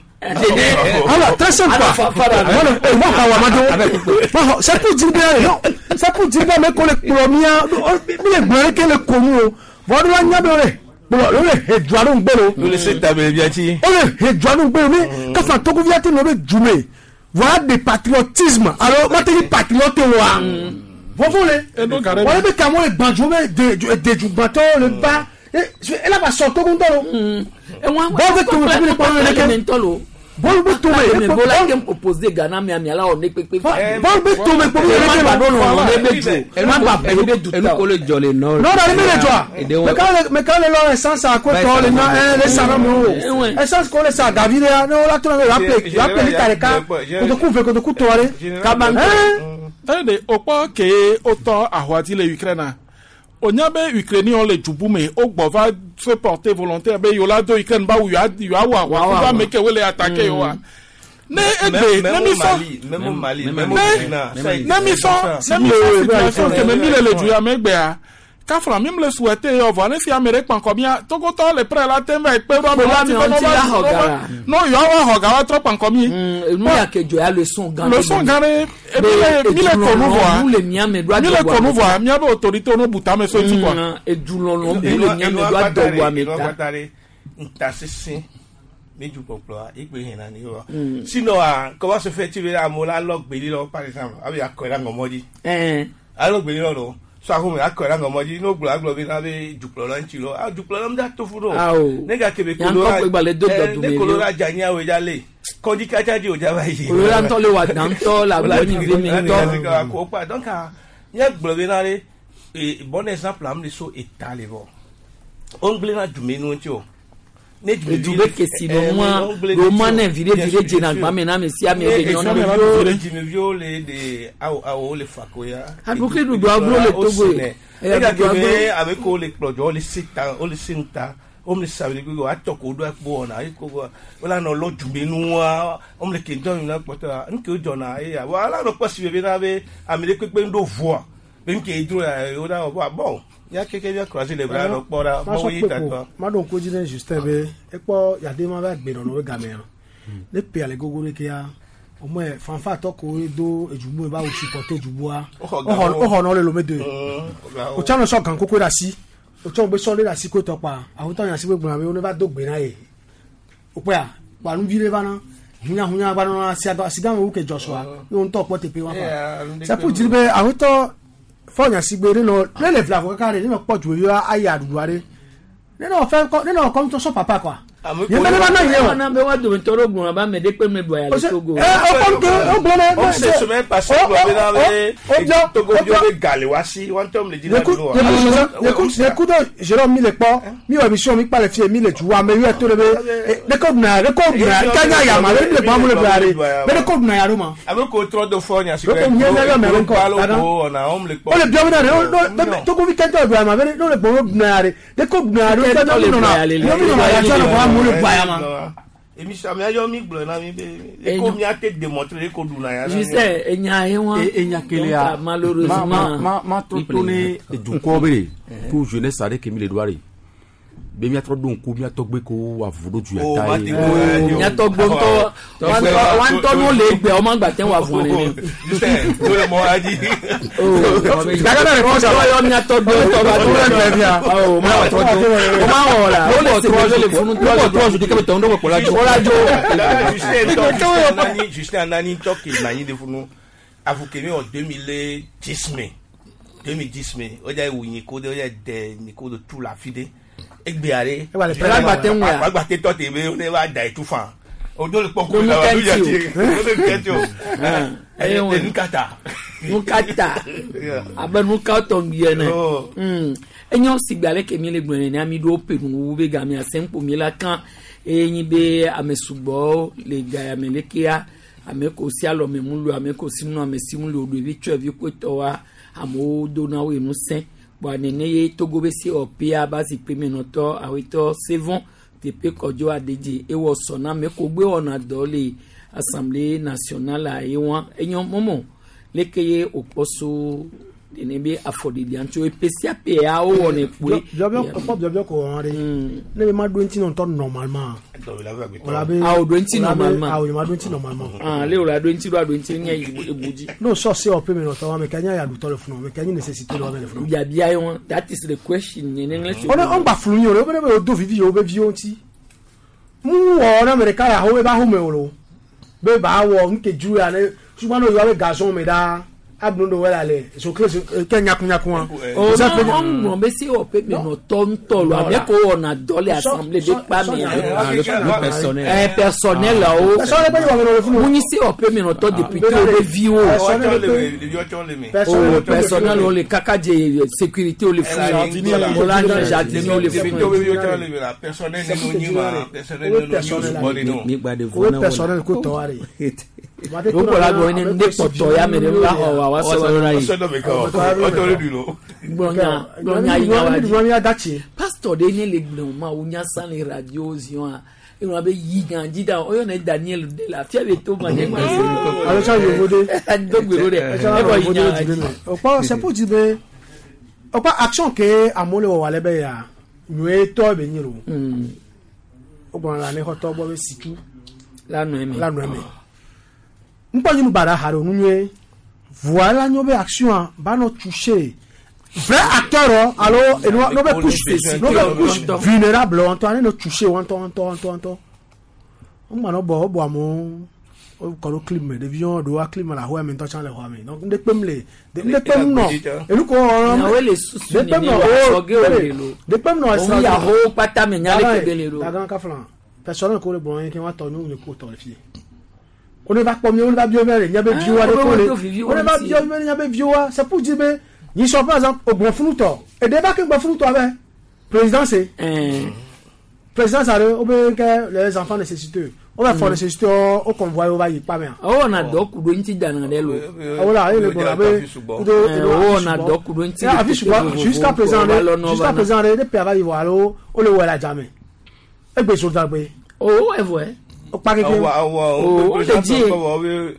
alors très simple voilà moi ka wa mado ça peut dire non ça peut dire mais ko le premier mi le gbere ke le komu o body wa nya be re bo lo le hedwaro ngbero lo le se tabe bi ati o le hedwaro ngbero mi ka fa to ko viati no be jume voilà des patriotisme alors ma te patriote wa vous voulez voilà be ka mo le banjome de de du bateau le ba et là va sortir comme ça et moi bon que tu me le parler de mentolo bon be to me me bola que me proposer Ghana mi ami ala o ne pepe bon be to me pour le pardon on ne be jo elle m'a pas payé de tout elle ko le jolé non non dans le milieu toi mais quand mais quand le essence à quoi toi le les saramo essence ko le sa gavire no la to me rappeler rappeler tareka ko to ku fe ko to ku to ale kaban eh de opo ke oto ahwati le Ukraine onyabe Ukrainien le jubume o gbova se porter volontaire be yola do Ukraine ba yu yu awa wa va make we le attaquer yo ne egbe ne mi so même Mali même Burkina ne mi so ne mi so que me mille le juya megbe a ka fra même le souhaiter yo va ne fi Amérique pan combien togo to le prêt la tembe pe ro mo la mi on ti la hogara no yo awa hogara trop pan combien nous ya que jo ya le son gan le son gan e bi le ko nous voir le mien me doit de le ko nous voir mien be autorité no buta me so ti quoi e du lo lo le mien me doit de wa me ta nta sisi meju poplo igbe hin na ni o sino a comment se fait tu à mola log be lo par exemple abi akola ngomoji eh a log be lo so ahun akola ngomoji no glo aglo bi na be juplo lo nti lo a juplo lo mda to furo nega kebe ko lo ne ko lo ra janya we jale ko di kaja di o ja ba yi ko lo ran to le wa dan to la glo ni vi mi to ko pa donc a nya glo bi na le e bon exemple am le so etale bo on ble na jume no nti o ne jume jume ke si no moi romane vire vire jena ba me na me si ami e nyona me vire jume viole de au au le fakoya a ko ke du do agro le togo e ga ke avec ko le plojo le sita o le sinta o me sabe ko atoko do akpo na iko wala no lo jume nu wa o me ke don na pota nke jona e ya wala no possible be na be amele pe pe ndo voix be nke idro o da bon ya keke bia croiser les bras no pora mo yi tato ma don ko jine Justin be e po ya de ma ba gbe no no ga me le pe ale gogoro ke ya o mo e fanfa to ko do ejubu e ba o supporter ejubu a o ho no le lo me de o cha no so kan koko da si o cha gbe so le da si ko to pa awon tan yan si gbe gbon o ne ba do gbe na e o pe a wa nu vire ba na hunya hunya ba no si ado asidan o ke Joshua no nto po te pe wa fa ça pour dire be awon to fɔnya sigbe ne no ne le fla ko kare ne no pɔ ju yo aya duare ne no fa ne no kom to so papa kwa ye me ba na ye na be wa do ntoro gun ba me de pe me do ya le Togo eh o kom to o bo ne on se semaine passée on va dans Togo bio be galewasi one time le dina no le coup le coup de Jérôme mi le po mi wa mission mi pa le fie mi le tu wa me yo to le be ko na le ko na kanya ya ma le ba mu le blare be ko na ya ro ma avec ko trop de fonya si ko ni na me ko on a on le po o le bio na no to ko vi kento do ma be no le bo na re de ko na ro de no no na no na ya so mo le pa ma emi sa mi ayo mi gbo na mi be e ko mi ate démontrer ko du na ya je sais enya he won enya kele a malheureusement ma ma to tourner du kobe tout jeunesse avec Kémy Edouard be mi atro don ko mi atogbe ko wa vudo ju ya tai mi atogbo to wan to no le gbe o ma gba ten wa fun ni you say to le mo aji oh daga na report yo mi atogbo to ba to le bia oh ma wa to o ma wala o le se ko le fun to to ju de ke to ndo ko la jo la jo juste to nani juste nani to ki nani de funu avuke mi en deux mille dix mai deux mille dix mai o ja wu yin ko de o ja de ni ko de tout la fide egbeare e wa le pela gbate nwa wa gbate to te be o ne wa da itufan o do le poko la wa ya ti o le ketio eh e nkata nkata abanu ka to ngie na mm enyo sigbale Kémy Edouard ni ami do penu wo be ga mi asempo mi la kan eyin be amesugbo le ga amelekia ameko si alo me mulu ameko sinu amesimu lo do bi twa bi ko to wa amo do na we nu sen bon nene Togo be si opia basi premier noto awito sevon tepe kojo adeji e wo sona me ko gbe ona do le assemblée nationale a ewan enyon momo lekeye oposo nebe afodidi ancho epesia pe a o woni pe jobio pop jobio ko on re ne ma do nti non to normalement ola be a o do nti normalement a o ma do nti normalement ah le ola do nti do do nti nya ebuji no so se o premier noto wa me kanya ya do to le funu me kanya necessité lo le funu ya bia yon that is the question in English on on ba funu yo le be do vivi yo be vio nti mu o na me kala ho be ba ho me o be ba wo nke ju ya le ṣùgbọ́n no yo be gazon me da abnundo wala le so close kenya kunya kunya o ça fait on be si o pe me no tonto lo ame ko ona dole assemblée de pa mi le personnel eh personnel là o personnel pe yo le funu muni si o pe me no to député o be vio o personnel o le kakaje sécurité o le funu o la dans jardin o le funu personnel no nyima personnel no nyima mi gba de vona personnel ko to ari o ko la go ni de poto ya me de la o wa so ra yi o to le dulo gbonya gbonya yi wa di gbonya dachi pastor de ni le gbon ma o nya san le radio zion e won be yi gan jida o yo na Daniel de la fia be to ma ne ma se ko alo cha yo bode do gbero de e ko yi nya o pa c'est pour dire be o pa action ke amole wo wale be ya nwe to be nyiro mm o gbon la ne ho to bo be situ la no emi la no emi npa yinu bara haro nunwe voilà nyobe action ba no toucher vrai acteur alors et no be couche no be couche vulnérable on to no toucher on to on to on to on to on ma no bo bo amo o ko lo clip de vion do a clip la ho me to chan le ho me donc de pem le de pem no e lu ko na we le susu ni ni wa soge o le lo de pem no o ya ho pata me nya le ke le lo ta gan ka flan personnel ko le bon yen ki wa to nu ni ko to le fi on ne va pas mieux on va bien faire il y a des vieux à l'école on ne va bien il y a des vieux c'est pour dire ben ils sont par exemple au bon flouto et débat que bon flouto avec président c'est président ça au ben que les enfants nécessiteux on va faire nécessiteux au convoi on va y pas bien oh on a donc do nti dana de lo voilà il est bon ben oh on a donc do nti jusqu'à présent jusqu'à présent les pères va y voir on le voit là jamais et ben sur ça ben oh et voilà o pa keke o le di o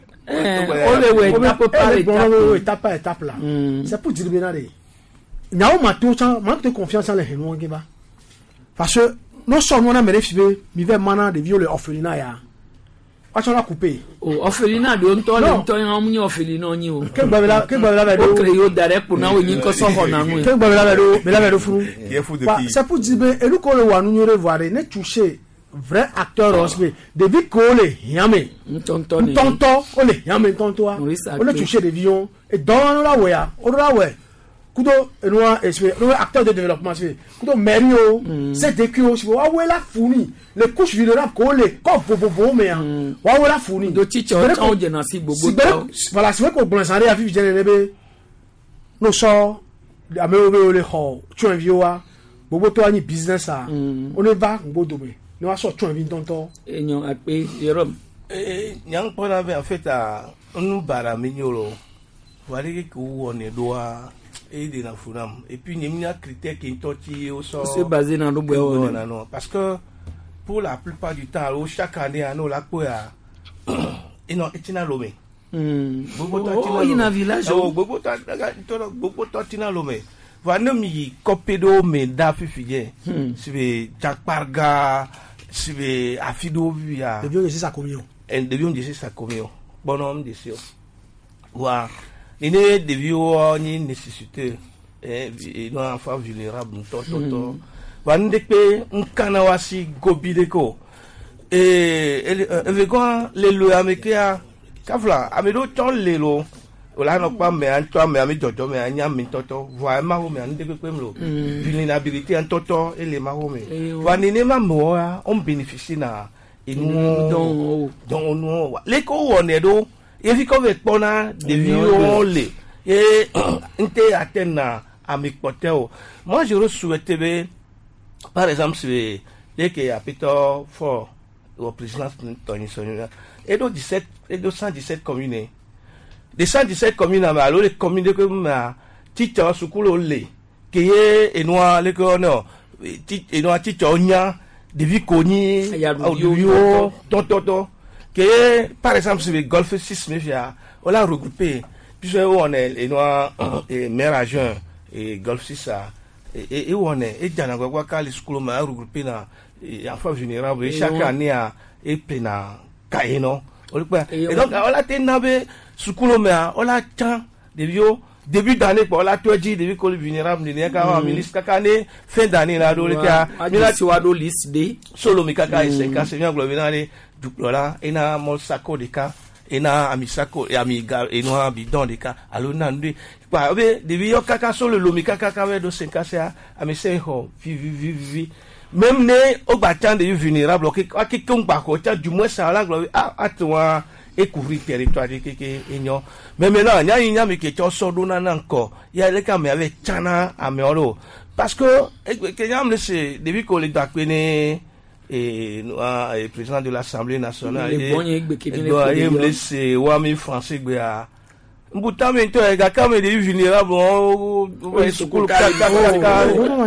le we tape par étape étape étape là c'est pour dire bien aller nyao mato chan manque de confiance en les henwo ngeba parce que non seulement on a mere fibe mi ve mana de viole orphelinat ya wa chona couper o orphelinat de onto le onto yan mu ni orphelinat ni o ke gba bela ke gba bela o créer direct pour na o yin ko so ho na nu ke gba bela do bela do furu c'est pour dire ben elu ko le wa nu ni revoir ne toucher vrai acteur aussi de vie ko le yame tonto tonto o le yame tonto a o le toucher de vion et dans la wea o la we kudo enwa espé no acteur de développement c'est kudo merio c'est de que je vois où la fourni les couches vulnérables ko les ko bobo bobo mais wa où la fourni do teacher on je na si bobo voilà c'est vrai qu'on pense en à vivre je lebe no so amewe ole ho tu envio wa bobo to ani business a on va ngodo me no wa so tu envio tonton enyon ape yerom eh nyang pona be en fait a nous bara mignolo voilà que on est doit et de la forum et puis il y a des critères qui sont au sort c'est basé dans le bois non parce que pour la plupart du temps chaque année à nous la quoi et non et na lomé oh il y a un village oh beaucoup ta beaucoup ta tina lomé voilà mi copedo me da fifie c'est jakparga c'est afido via de bien c'est ça communion et de bien c'est ça communion bon homme de sûr voilà il est de vieux ni nécessité et non enfant vulnérable to to to wandepe nkanawasi gobideko et et quoi les le américain kafla amedo ton lelo ola no pa me anto me ami jojo me anya mi toto voa ma ho me ande pe mlo vulnérabilité en toto et les ma ho me wanine ma mo on bénéficie na inu don don no le ko wone do et puis comme pona de violé et inte atena avec poteo moi je souhaiterais par exemple c'est dès que à Peter for au président Tony Sonia et donc dix-sept et deux cent dix-sept communes des cent dix-sept communes alors les communes que ma tita sukulo le qui est et noir les non et noir tita onya de vie conni audio toto que par exemple sur le golfe six mafia on l'a regroupé puis on est et noir et maire adjoint et golfe six et et on est et dans la quoi les schools m'a regroupé na enfants vulnérables chaque année à et plein kaino et donc on l'a tenabe schools m'a on l'a tant de vieux début d'année pour la toi dit début que les vulnérables n'est qu'à ministre kakane fin d'année là do le cas mais là tu vois do liste de solo mi kaka et cinq ans c'est bien global duplola ena mol sako de ka ena amisako et amiga et no bidon de ka alo nande pa be de bi kaka solo lo mi kaka ka we do cinq ans ça amise ho vi vi vi même né au battant de vulnérable qui qui kon pa ko ta du moins ça la gloire ah atwa et couvrir territoire de keke enyo mais maintenant nya nya mi ke cho so do na nanko ya le ka me avec chana ameolo parce que que nya me c'est depuis qu'on les dakene et le président de l'Assemblée nationale et doit me laisser wami français gba mbuta me to e ga ka me de vulnérable o school ka ka ka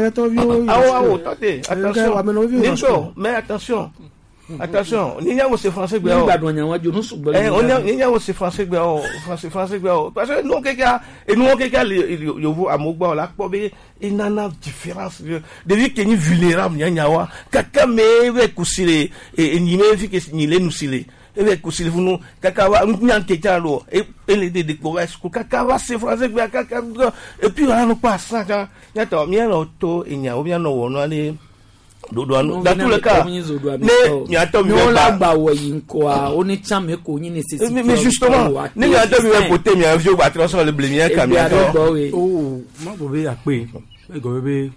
ah ah attention mais attention attention ni nya wo c'est français gba o eh on ni nya wo c'est français gba o français français gba o parce que nous keka et nous keka yo vo amogba la po be inana différence de vie que ni vulnérable nya nya wa kaka me we kusile et ni me fi que ni le nusile e we kusile funu kaka wa nya keka lo et ele de de ko ko kaka wa c'est français gba kaka et puis on pas ça nya to mi no to nya o mi no wo no ale dodo anu dans tous les cas ne mi ato mi ba ba wo yin ko a oni cham e ko yin nécessité mais justement ne mi ato mi côté mi avio ba transformer le blemier camion oh ma go be ape e go be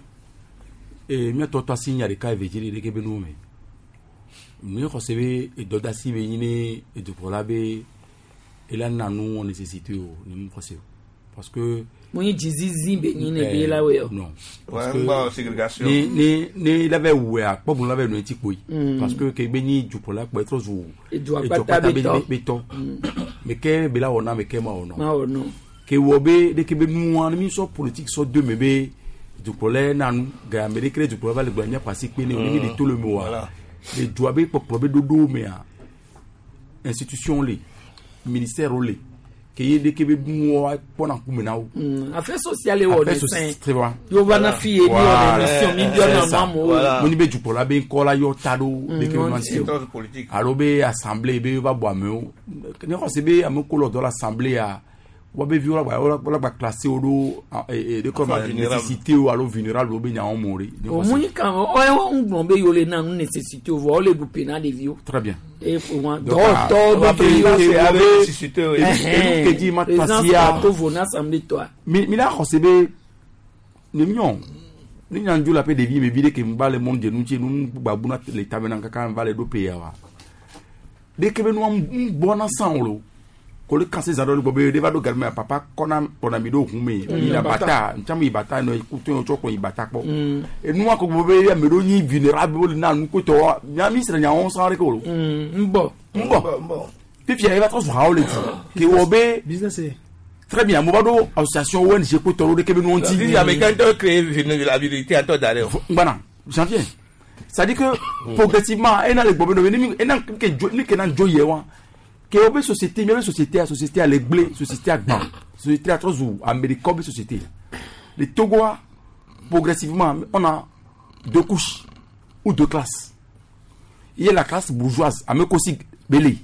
e mi ato to asinya de ka vejiri de ke be no me mi ko se be e do da si be yin e do ko la be e la nanu on nécessité o ni mo ko se parce que mon jizizi be yin e be la we non parce que ségrégation ni ni ni la be we a po bu la be no ti po parce que ke be ni ju pour la po trop zo e ju apata be to mais ke be la ona me ke ma ona ma ona ke wo be de ke be nu an mi so politique so de me be du problème nanu ga me de créer du problème le gagner parce que ni ni de tout le mot voilà de doit be pour be dodo me a institution le ministère le que y de que be moi pona kumena o affaire sociale o de saint yo bana fi e ni o mission mi dio na mamo mo ni be ju pour la be ko la yo tado de que man si politique alo be assemblée be ba bo ameo ni ko se be ameko lo dans l'assemblée a wa be viola ba la ba classer o do et de comme nécessité ou alo vulnérable be nya on mori o mo ni kan o on gbon be yo le na nécessité o vo le bu pena de vieux très bien et pour moi donc donc c'est avec nécessité et que dit ma passia to vona assemblée toi mi mi la ko se be ni mignon ni nyanju la pe de vie me vide que m'ba le monde de nous nous babuna le tabena kaka va le do pays wa de que nous un bon ensemble ko le cancer za do le bobe de va do galme papa kona kona mi do hume il a bata nchamu ibata no ikuto no choko ibata po e nous ko bobe ya me do ni vulnérable na nous ko to nya mi sra nya on sa re ko mbo mbo pipi ya va trop haole ki obe business très bien mobado association O N G ko to de que nous on dit les américains ont créé vulnérabilité à toi d'ailleurs bana j'en viens ça dit que progressivement et dans les bobe no ni et dans que ni que dans joye wa que obe société même société à société à les blé société à ban société à trop ou américaine société les Togois progressivement on a deux couches ou deux classes il y a la classe bourgeoise à me aussi belé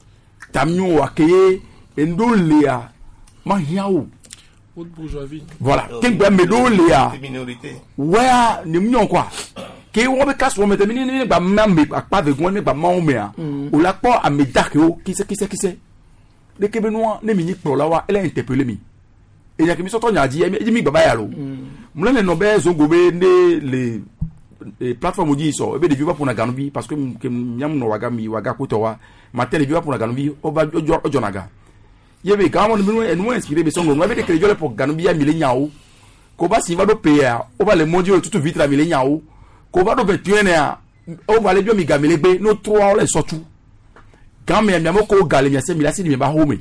tamio akeye endoléa mahiao haute bourgeoisie voilà ken gba medo léa minorité ouais ni mignon quoi que on be classe on mettre ni ni gba mambe pa de gon ni gba maome a o la po a medak o qui c'est qui c'est qui c'est de que benoit ne mi pro la wa elle a interpellé mi et ya que mi so to nya di e mi baba ya lo mo le no be zo go be ne les les plateformes di so e be de viva pour na ganubi parce que nyam no waga mi waga ko to wa matin de viva pour na ganubi o ba o jonaga yebe kama no e no inspiré be songo no be de que jole pour ganubi ya mileniao ko ba si va do payer o ba le mondio tout vite la mileniao ko ba do betuene a o va le bio mi gamele gbe no trois le sotu quand me mi amoko gale mi ase mi la si mi ba home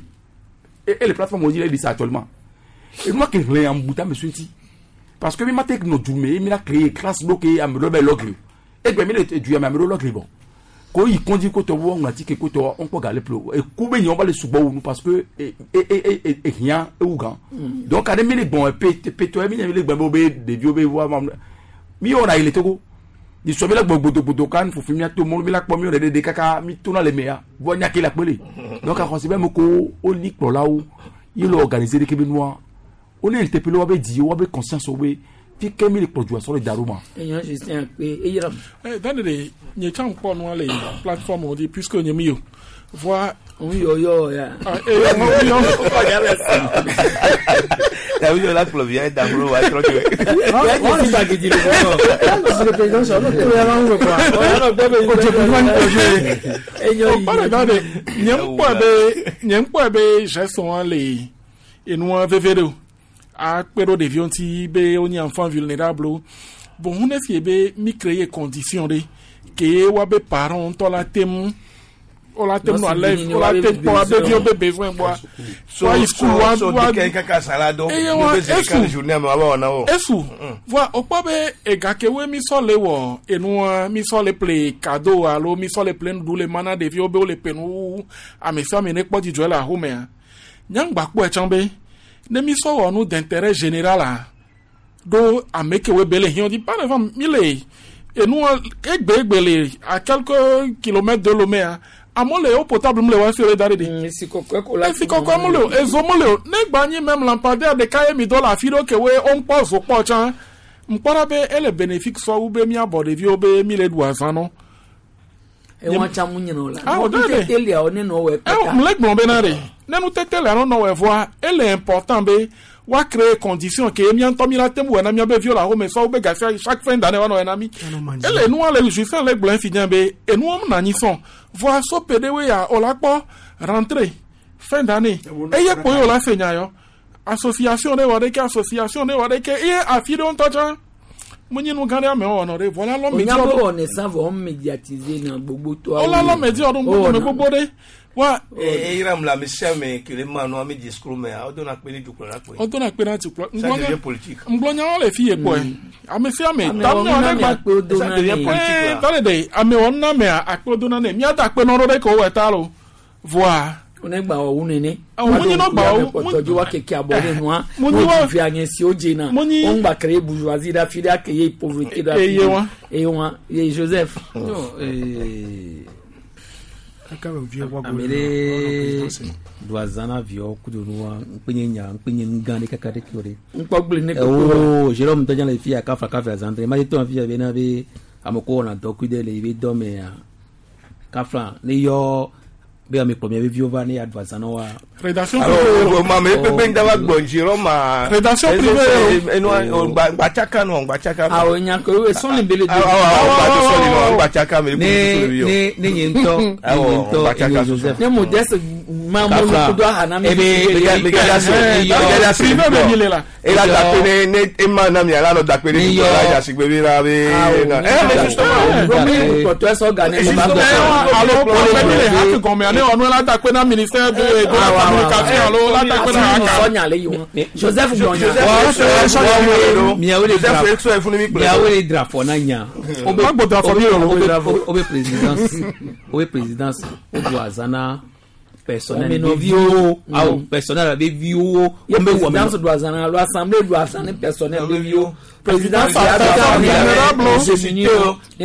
et les plateformes di le dit ça actuellement et moi que le ambuta me sunti parce que mi matek no dume mi la créer classe bloqué am do be logre e gbe mi le du am do logre bon ko yi kondi ko to wo ngati ke ko to on ko gale plo e ku be nyon ba le subo nous parce que et et et et rien e ougan donc ade mi le bon pe pe to mi le gbe be de bio be voir mi on a il Togo di so be la gbogbo gbogbo kan fo fimi to mo mi la po mi o de de kaka mi to na le meya bo nya ke la pele donc a consibe mo ko o li pro la o il organiser de kebenoa on est interpellé wa be di wa be conscience o be fi kemi le produit sur le daruma eyan justin pe eyiram eh dan de nye chan po no ale platform o di puisque nye mi yo voi on yo yo ya eh mo yo ko ya le la video la plovia da bro wa tro que on ne pas que dire non le président ça non te ya non quoi on no be ko te plan projet eyo yi para da de nyem po be nyem po be je son ale enu vevero a pero de vion ti be oni enfant vulnérable bon on est be mi créer condition de que wa be parents to la tem o la tem no live o la tem pour be vion be besoin bois so school wa wa kaka salado no be se kan journée ma wa na o esu voi o pa be e ga ke we mi so le wo enu mi so le play cadeau alo mi so le plein dou le mana de vion be o le penu a me fa me ne po di jo la home nyang ba po e chan be ne mi so onu d'intérêt général a do a meke we bele hion di par exemple mille et nous egbe egbele à quelques kilomètres de Lomé a mo le eau potable mo le wa fere dare de si kokko ko la si kokko mo le ezo mo le ne gba yin même lampadaire de kaye mi dollar fi do ke we on po so po chan mpora be ele bénéfique so u be mi abode vi obe mi le duazan no e wa cha mu nyino la ah o de tele a one no we e mo le gbon be na re nenu tetele a no we voir elle est important be wa créer condition que mi anto mi la temu na mi be viola ho me so be ga chaque fin d'année wa no na mi elle nous le justin le blanc finien be e nous na ni son voir so pede we ya olapo rentrer fin d'année e ye po yo la fenya yo association de wa de que association de wa de que e afide on tocha moni nous gane ame honoré voilà l'homme média on ne savent on médiatiser na gbogbo to o la l'homme média on me gbogbo de wa e iram la mi se me kele ma no mi discours me o don apere ju ko la pe o don apere ti pro ça devient politique nglonya on le fi e po e ame fi ame tam no na gba pe o don ça devient politique là tole de ame on na me akpo don na mi ada pe no ro de ko we ta lo voi on gba o nene mo ni no gba o mo toju wa keke abode no a mo ti fi anyen si oje na on gba créer bourgeoisie da fi da créer pauvreté da e ye wa e wa e Joseph no eh akaba vieux wa amere doazana vio kudunwa mpenye nya mpenye ngane kakade kiore nkpogble ne ko oh Jérôme tojan le fia kafa kafa zantre ma to fia be na be amoko na dokude le be dome ya kafa ne yo be mi premier vieux va ni advance na wa rédaction alors ma me pe ndawa gbonjiro ma rédaction privée eno gba gba chaka no gba chaka ah o nya ko we so le bele de gba so le no gba chaka me ne ne yento yento Joseph ne modeste ma mo ko do hana me be be ga so privé be ni le la e la da pe ne e ma na mi ala no da pe ni ko la ja si gbe bi ra be eh mais justement ko to so organiser ba alors pour les hack comme on on la da pe na ministère de la communication alors la da pe na Sonia le yo Joseph Gonya miawe le draft miawe le draft na nya obe obe présidence obe présidence obo azana personnel de vieux ah personnel avec vieux on me voit dans doit azana l'assemblée doit azana personnel de vieux président nécessité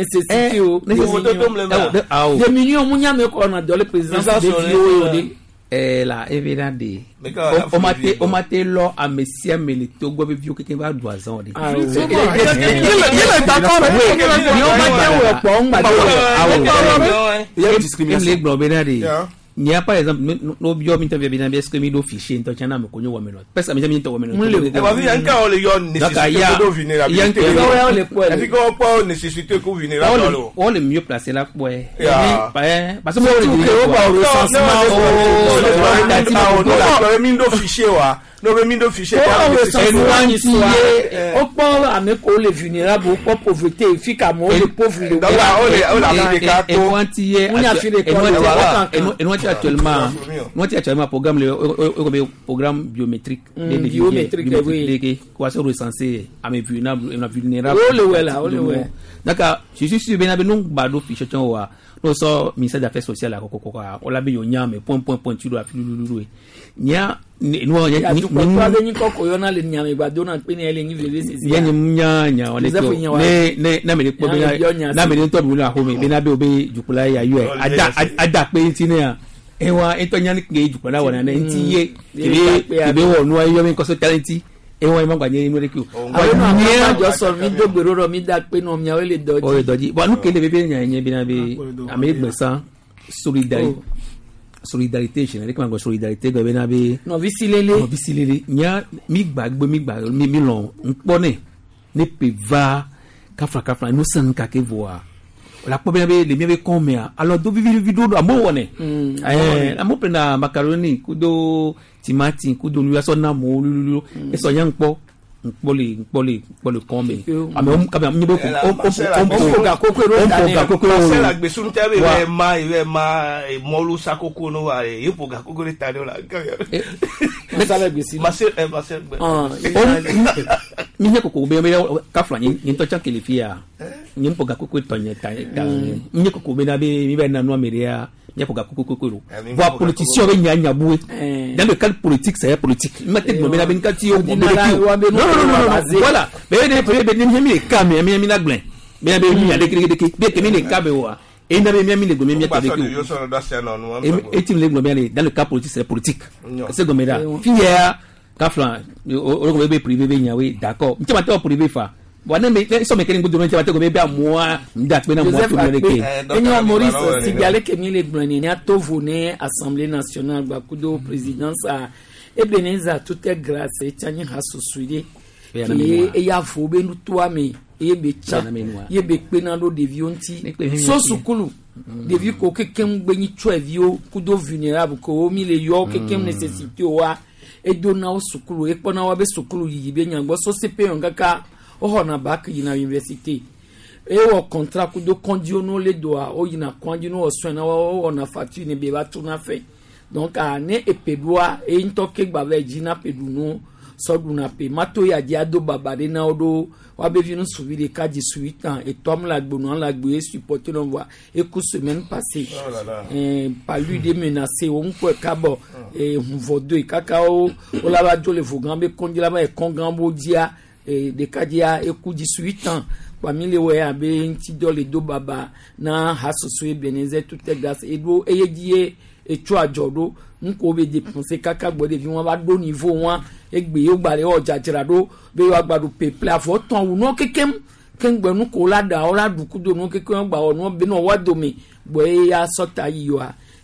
des millions munya me ko na dole président de vieux eh la évidemment de o mate o mate lo a monsieur Melito go be vieux quelqu'un va doazan de il est d'accord yo mate wo po ngba de il y a discrimination le global de il y a par exemple no bio mi interview bien est-ce que mi do fichier into chana me konyo wa me no parce que mi mi into wa me no e ba vi anka o le yo nécessité do vulnérabilité e fi ko po nécessité ko vulnérable lo o le mieux placé là pour eh parce que mo ko ba o recensement o no la mi do fichier wa no be mi do fichier o po ame ko le vulnérable o po pauvreté efficacement le pauvre le o le o la fi ka to on a fait des et actuellement nous actuellement programme le programme biométrique des biométriques quoi se recenser à mes vulnérables et vulnérables oh le ouais là oh le ouais d'accord je suis sûr bien nous bado fiche ton wa nous so ministère des affaires sociales la kokoko on la be yo nyame point point point tu dois filulu nya nous nya ni ko ade ni ko yona le nyame bado na pe ni ele ni vele sisi nya nya nya on est ne ne na me ko na me to bi la ho me be na be obe jukula ya yu ada ada pe ti ne ewa eto nya ni ke jukula wona na nti ye kebe kebe wo no ayo mi ko so talenti ewa ma gbanye mi reku ayo na ma jo so mi do gbero mi da pe no mi awe le doji o le doji bo anu kele bebe nya nya bi na be ame gbesa solidarité solidarité générale comme solidarité go be na be no visilele no visilele nya mi gbagbe mi gba mi mi lo npo ne ne pe va kafra kafra no san ka ke voa la problème les mieux comme alors do vivi vidéo do amo wone eh amo prena macaroni kudo timati kudo nu yaso na mo lulu e so yan po npole npole npole come ame o kabe mi bo ko o o ga kokoro o ga kokoro se la gbesun tebe we ma we ma molu sakoko no wa e po ga kokoro tade la me sala gbesi ma se e ma se ah mi ne kokoko be me ka fla ni ni to cha kelifia ni po ga kokoro to nye ta ni kokoko be na be mi be na no ameria ni po ga kokoro voix politicien be nya nya boué dans le cadre politique c'est politique mette mo be na be ni ka ti o mo be non non non voilà mais ne peut be ni mi ka mi mi na glen be be mi ya de de de be ke mi ne ka be wa et na be mi mi le go mi mi ta de ki et tim le go mi dans le cas politique c'est politique c'est go me da fier ka flan o go be privé be nya we d'accord mi ma te privé fa bona me so me kering budurun chama te go be amwa ndat pe na mo tu le ke enyo Maurice Sigale ke mi le gloni ni atovu ne Assemblée nationale ba kudo présidence a Ebeneza tout est grâce et tani hasusuide e ya fo be nu to ami e be cha ye be pe na lo devionti so sukulu devi ko kekem gbenyi twa vio kudo vulnérable ko mi le yo kekem nécessité wa e dona o sukulu e pona wa be sukulu yi be nyangbo so sepe ngaka o hona back yina université e o contrat kudo kondiono le doa o yina kondiono o sona o na facture ne be ba tuna fe donc ane epedua e ntoke gbave jina pedunu soduna pe mato ya dia do babade na odo wa be vinu suivi de kaji huit ans et tom la gbonu la gbe supporter on voit et coup semaine passée eh par lui de menacer on peut kabo et on vodo e kakao o la ba jo le fogambe konji la ba e kongambo dia e de kadia e coup dix-huit ans parmi les ouais abe nti do le do baba na hasoso e beneze tout est grâce et do e yedie et tu as jodo nko be dépenser kaka gbo de vi won ba do niveau won egbe yo gbare oja jirado be yo agbado peple afo ton wu no kekem kengbe nu ko la da ora duku do no kekem gba onu be no wa do mi gbo e ya sota yi yo a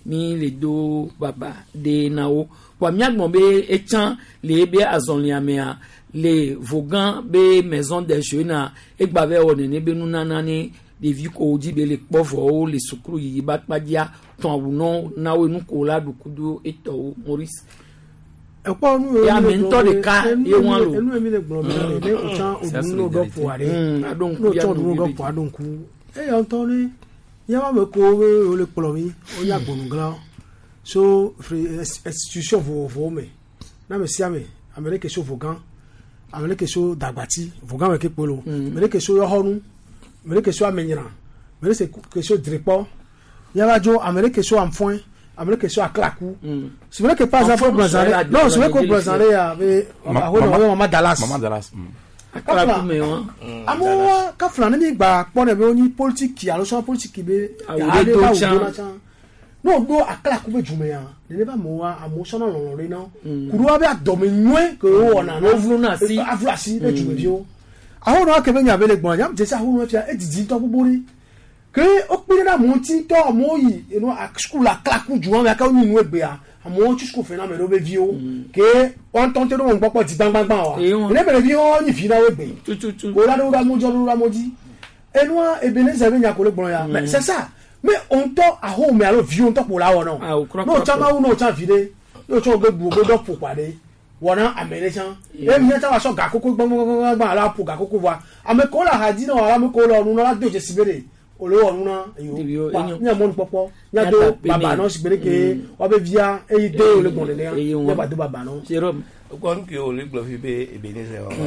mi le do baba de nawo wa mi agbon be echan le be azonliamea le vogan be maison des jeunes na egbave woni ne be nunana ni de vi ko di be le povo le sukru yi ba padia ton awuno nawo nu ko la dukudu eto Maurice ẹ̀pọ̀ ọ̀nù ya mi ntọ́ de ka ye wọn lo ẹnu ẹ̀mí lè gbọ́n mi lọ́rẹ̀ ní ọ̀chán òdùnú náà dọ́pọ̀ àrẹ ní ọ̀chán òdùnú dọ́pọ̀ àdónkù ẹ̀yà ntọ́ ni yẹ́ wàá mi kó o lè kpọ̀lọ̀ mi ó yà gbọ̀nù gan so institution fòfò mi náà mi sí àmì amẹ́ríkà so fògán amẹ́ríkà so dàgbàtì fògán mi ké kpolo amẹ́ríkà so yọ̀họ́nu amẹ́ríkà so amẹ́nyìnà amẹ́ríkà so dìrìpọ̀ yẹ́ wàá jó amẹ́ríkà so ànfọ́n Amérique soit à clacou. C'est vrai que pas à faire Brazil. Non, c'est vrai que Brazil avait Maman Dallas. Maman Dallas. À clacou mais on. Amo ka flana ni gba pon be oni politique qui a le son politique qui be a de to chan. Non, do à clacou be jume ya. Ne ba mo wa emotion na lo re na. Kuru abi adome nwe ko o na na ovulu na si. Aflasi be jume bio. Aho no ke be nya be le gbon ya, je sa ho no fia edidi to buburi. Que o pele na monti to moyi e no a school la claque du wan ka oni nu egbe a amo ti school fe na me do be vi o ke on tonte do won popo ti bang bang bang wa ne be vi o ni fi na egbe tu tu tu o la do ra mojo do ra moji e no e be ne ze be nya ko le gbon ya mais c'est ça mais on to a ho me alo vi on to po la wo no no chama u no cha vi de yo cho gbe bu go do po pade wona amele chan e mi ta wa so ga koko gbon gbon gbon ala po ga koko wa ame ko la haji no ala me ko lo nu la do je sibere olówó ọ̀run náà èyí pa ní àmọ́ ní pọ́pọ́ ní àdó bàbá náà sì gbére ké ọbẹ̀ bíyà èyí dé ológun ọ̀lẹ́lẹ́ ní àbàdó bàbá náà. ọkọ nkè o lè gbọ́ fi bẹ Ebenezer wa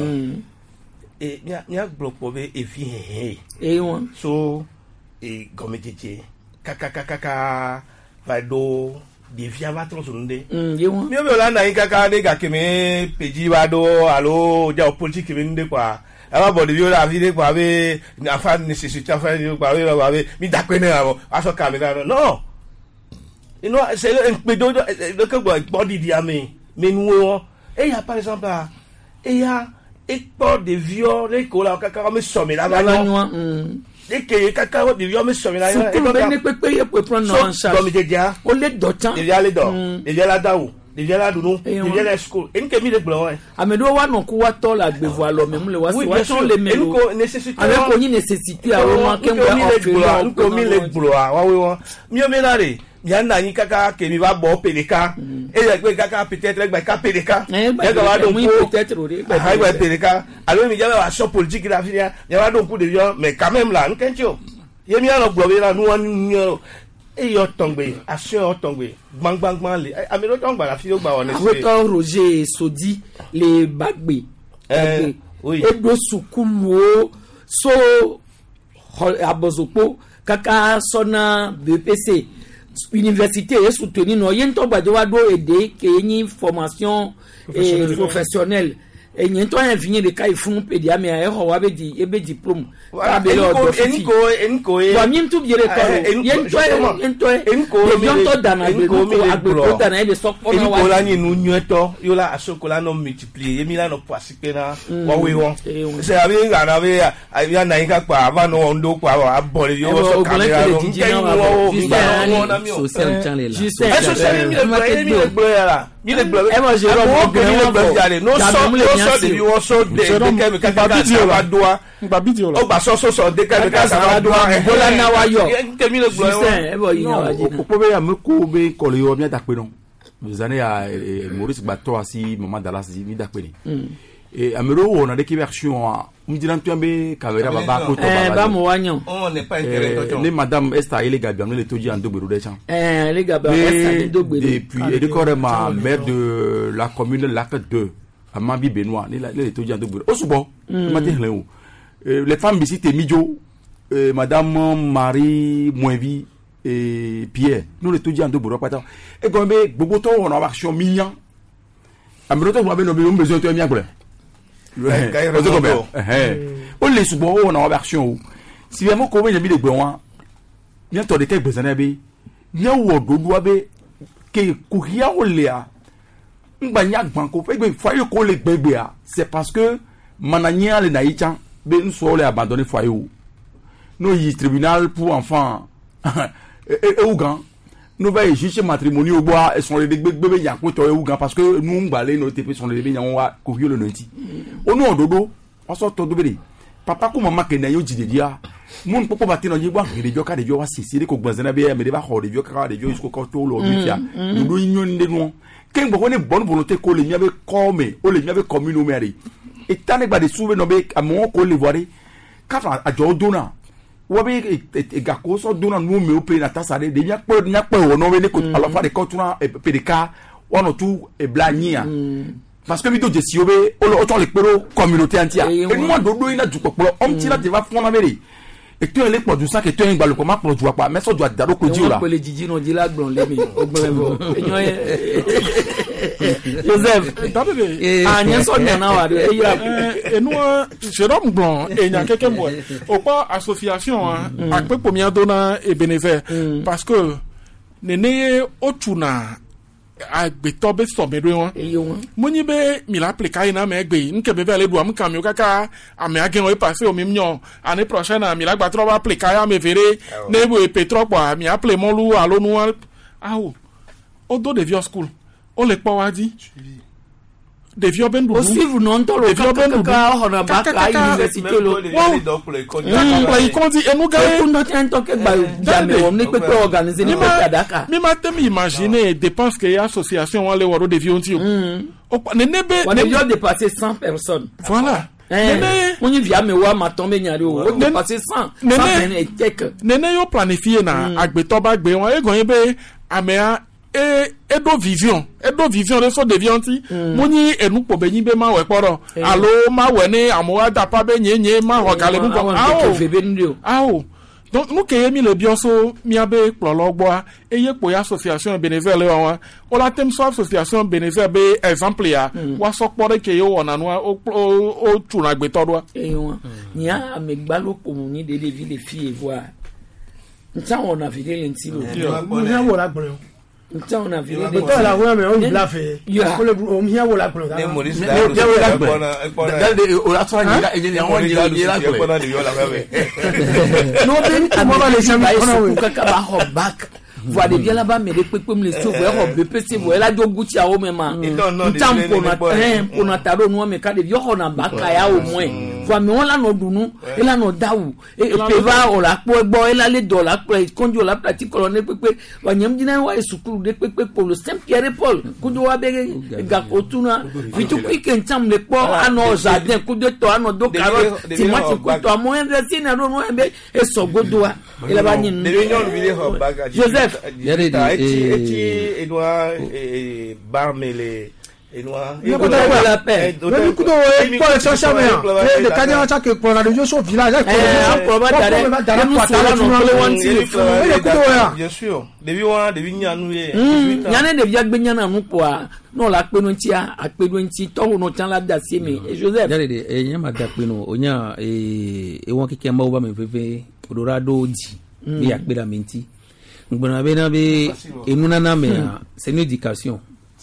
ní àgbọ̀ pọ̀ bẹ èfi hẹ̀hẹ̀ so gọ̀mẹ̀jẹ̀jẹ̀ kàkàkàkàkà vàdó dèfi avatọ̀ sọ̀rọ̀ ndé. mi ò bẹ̀ ọ̀la nàá yín kàkà ní gàkèmí pèjì vàdó alo jà politique kèmí ndé quoi. Alors bon, les la vie quoi avec enfin nécessité enfin quoi avec mi d'accord avant à ce caméra non et non c'est un peu de le que quoi body diamé mais nous et il y a par exemple et il y a et pas de viol les cola caca me sommer là là et que caca de viol me sommer là et donc ne peut payer pour prendre en charge comme je dis on les dotant il y a les dents il y a la daou il y a la dounou il y a la school et que mi de blanc ah mais do wa non ko wa to la gbevo alo même le wa wa son les mêmes ko nécessité avec ko ni nécessité a wo ken wa offre ko mi le gbo wa we won mi o me na re mi an na yin kaka ke mi ba bo peleka e ya pe kaka peut-être gba ka peleka e ga wa do peut-être ore ha gba peleka alors mi ja wa so politique la fi ya wa do coup de viol mais quand même là nkencho ye mi an gbo we na nu wan et yo tombé assure tombé bang bang bang les amelo tomba la fille gba on est Roger Sodi les bagbe eh oui e do sukulu so abozopo kaka sona B P C université est soutenir no yen to gbajo wa do aider ke yin formation professionnelle et n'y to en venir de kai fun pedia me e ho wa be di e be diplôme ka be lo do enko enko e wa mi ntu biere ko yen to yen to enko mi to dana be ko agbe ko dana e be so ko na wa enko la ni nu nyeto yo la asokola no multiplier e mi la no participer na wa we won se abi ga na be ya na yin ka pa ava no ndo pa wa bole yo so camera no nkai wo mi ba no na mi o social channel la social mi le mi le gbo ya la mi le gbo e mo je ro mo gbe mi le gbo ya le no so so de wo so de de ke ka ka sa doa ngba video la o gba so so so de ke ka sa doa bola na wa yo ke mi le gbo e bo yin na wa ji o po be ya me ko be ko le yo mi da pe non les années à Maurice Bato asi Maman Dallas mi da pe ni et amero on a des version on dit tu ambe caméra baba ko to baba eh ba mo wanyo on n'est pas intéressé les madame Esther et les gars bien les toji en dogbero de chan eh les gars Esther dogbero depuis et de corps ma maire de la commune Lac deux à Mambi Benoît les toji en dogbero au subo matin là les femmes ici te mijo madame Marie Moinvi et Pierre nous les toji en dogbero pas et comme gbogbo to on a action mignon amero to mo be no be besoin to mi agble on les souvent on a version si vraiment comme il y a mis des bons bien toi de quelques années bé bien ou do do bé que courir on les a ngba nya banko fait be foyer ko le gbegbe a c'est parce que manania le naïchan be nous so les abandonner foyer no yi tribunal pour enfants et ou grand nous va juger matrimonial au bois et son les bébés y a quoi toi ou parce que nous balé nos T P sont les bébés on va courir le lundi au nom dodo on sort tout de papa ko mama ke na yo jidedia mon popo batino yigwa de joka de yo asisi de ko gbanzana be me de ba ho de joka de yo isko ko to lo bifia nous do nyon de no ken bo ne bonne volonté ko le miabe comme o le miabe commune mairie et tane ba de souve no be amon ko le voir ka a jo dona wo be e ga ko so dona no me o pe na tasare de nya po nya po wo no be ne ko ala fa de ko tuna e pedika wono tu e blania parce que vito je si obe o to le pero communauté entière et moi dodo ina du popolo on tira te va fona meri et tu les produits ça que tu un balo comment produit pas mais ça doit daro ko di là on peut le didi non di la blon le mi Joseph ah nya so nya na wa e ira et nous Jérôme Blanc et nya quelqu'un moi au pas association a pe pomia dona et bénévole parce que nene otuna agbeto be so medo won moni be mi la pleka ina me gbe nke be vele do am kan mi kaka ame agen o passer o mi myon année prochaine mi la gba tro ba pleka ya me vere nebo e petro po mi appelé mon lu alo nu ah o odo de vieux school o le po wadi de vieux bendu o suivre non to lo kaka hona ba ka université lo la ikondi e nu ga ko no ten to ke ba jamais on ne peut pas organiser ni pas Dakar mi ma te mi imaginer dépense que association wale woro de vieux onti o ne nebe on est bien dépasser cent personnes voilà nene on y vient me wa ma tombe nyari o dépasser cent nene yo planifier na agbeto ba gbe won e gon be amea et edo vision edo vision de so devianti moni enu po benyi be ma we poro allo ma we ni amoa da pa be nyenye ma ho gale bu ko awo donc nous que mi le bioso mi abe plologbo eye po association bénévole wa o la tem so association bénévole be exemple ya wa so pore ke yo wona no o o tu na gbe todo e won nya amegbalo po ni de de ville fille voir nta on a vidé ntilo nya wo la gbon nta on a vidé de to la wo me o blafe ko le o nya wo la gbon ne Maurice la gbon de o la so ni la ni won ni la ni la gbon no ben mo ba le chama ko ka ba ho back voix de bien là-bas mais les pépé me les sauver on B P C voix là do guti a o mema ntam ko na eh ko na taro no me ka de yo ho na baka ya o mo voix me on la no dunu e la no dawu e peva o la po egbo e la le do la po konjo la pratique colonel pépé wa nyam dina wa sukuru de pépé pour le Saint Pierre Paul kudo wa be ga otuna vitu kwike ntam le po ano jardin kudo to ano do karo ti ma ti ko to mo en resi na no no be e so godoa e la ba nyin Joseph Yare di eti enwa barmele enwa il faut avoir la paix le coup de pour le chercher mais le cadre ça que pour la région sur village eh pour ba dare nous sala no le wanti le coup bien sûr debi wa debi nyanu ye nyane debi agbe nyana nu po a no la pe no ntia ape no nti to no chan la da sie me Joseph yare de e nyama da pe no onya e e won kike ma oba me veve odorado di bi akpe da menti ngona be na be enuna na me c'est une éducation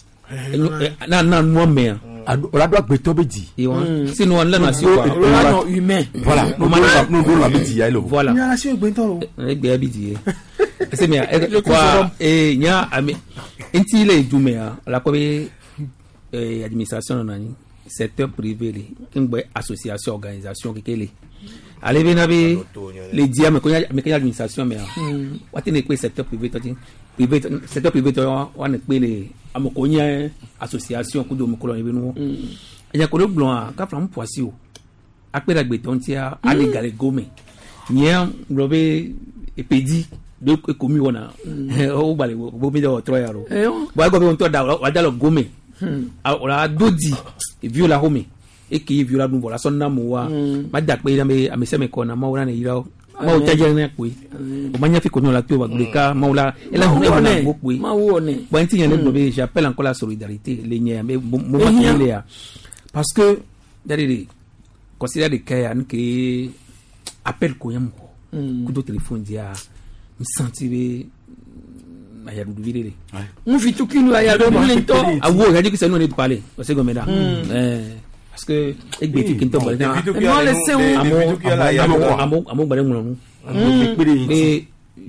na na no me on doit gbeto be di sinon on la nation on humain voilà no man no do la be di ya lo voilà nya la si gbeto lo e gbe bi di c'est bien quoi e nya ami enti le dume la ko be administration na ni secteur privé ngbe association organisation kekele allez bien abi les dia me konya me konya administration me wati ne pe secteur privé to privé secteur privé to wa ne pe le amokonya association ku do me kolon be no eya ko do blon ka fram poisi o apera gbe ton tia ale gale gome nya robe epedi do ko mi wona o bale bo mi do trois yaro bo go be on to da wa da lo gome ora dodi e viola home e ki viola nu vola sonna mowa ma da pe na me amese me kona ma ora ne ira ma o taje ne pe o manya fi kono la pe wa gleka ma ola ela hu ne na go pe ma wo ne bo nti yan ne be j'appelle encore la solidarité le nya me mo ma le ya parce que derrière considère des cas an que appel ko yam ko ku do téléphone dia me sentir aya du videre mu fitu kinu aya do lento awo ya di que ça nous ne parler parce que gomeda eh parce que egbe ti kinto bale non le se amo amo amo bare mu no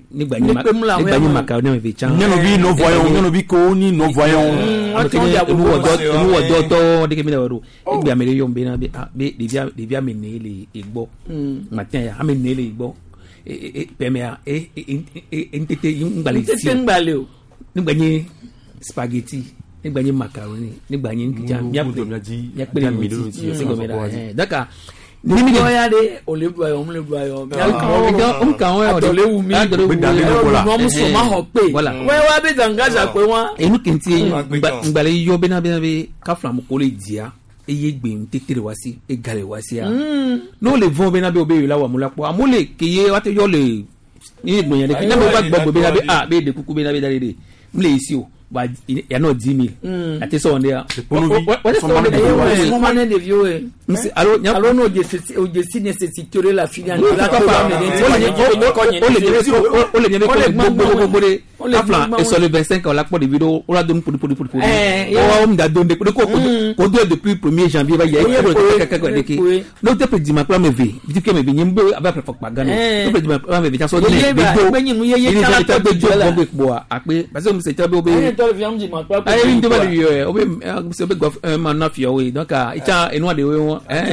nígbà yín nígbà yín màkà ní ìfẹ́ chan. nínú bí non voyant nínú bí kò ní non voyant. inú ọ̀dọ́ tọ́ dégé mi náà wọ́n ìgbà mi lè yọ̀ nbẹ náà bẹ dèbí àmì nìyí lè gbọ́ màtíyà yà àmì nìyí lè gbọ́ pẹ̀mẹ́ à ntete ngbàlè sí o nígbà yín spaghetti nígbà yín macaroni nígbà yín jam yàpẹ̀lẹ̀ mi ti sẹ́gọ̀mẹ́ra ẹ̀ daka. Nimi de ya de ole du ayo mle du ayo mi o kan o adole wu mi adole wu no mo so ma ho pe we wa be dangaja pe won enu kinti ngbale yo be na be na be ka flam ko le dia eye gbe ntetere wa si e gale wa si a no le von be na be obe la wa mu la po amole keye wa te yo le ni egbon yan de na be ba gbogbo be na be ah be de kuku be na be dare de mle isi o ba ya no dix mille ati so on there what is on there mo mane de vieux alo alo no je je si nécessité la finance la ko ba me de o le je o le je ko gbogbo gbogbo de afla e so le vingt-cinq on la po de vidéo on la donne pour pour pour pour o on da donne de ko ko do depuis premier janvier ba ya ko ko ko de ki no te pedi ma plan me ve dit que me be nyimbe aba pre fok pagana no pedi ma plan me ve so de vidéo be nyinu ye ye kala ta be jo bo bo akpe parce que me se tabe obe tol viam di ma pa ay ndi ba di yo obe se be gof ma na fio we donc icha enu ade we won eh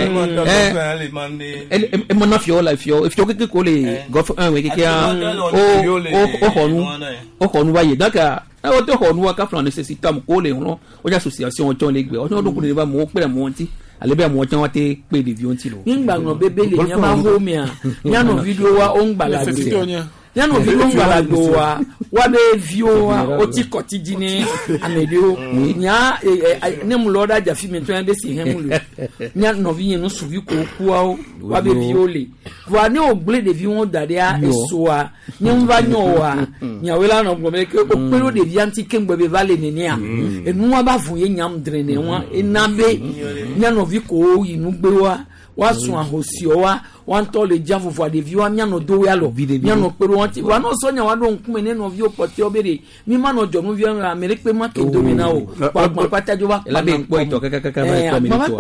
eh e ma na fio la fio e fio ke ko le gof un we ke ya o o honu o honu wa ye donc o te honu wa ka flan nécessité am ko le won o ja association o ton le gbe o ton do ko le ba mo pe mo nti ale be mo chan wa te pe de vion ti lo ngba no bebe le nya ma ho mi a nya no video wa o ngbala de yanu vi ló ń gbàlà gbò wa wa bẹ vio wa o ti kọ ti di ni amẹdi o nya ne mu lọ da jafi mi tó yan bẹ si hẹn mu le nya nọvi yẹn no suvi kò ku wa o wa bẹ vio le wa ne o gble de vi wọn dade a eso wa ne n va nyọ wa nyawela nọ gbọmọ ke o pelo de vi anti ke ngbẹ bẹ va le nini a enu wa ba fun ye nyam dre ne wa ena bẹ nya nọvi kò yinu gbé wa wa sun ahosi wa wan to le ja fofo de vi wa miano do ya lo miano pero wan ti wa no so nya wa do nkume ne no vi o pote obere mi ma no jo no vi America pe ma ke domina o pa pa pata jo wa la be po ito ka ka ka ma mi to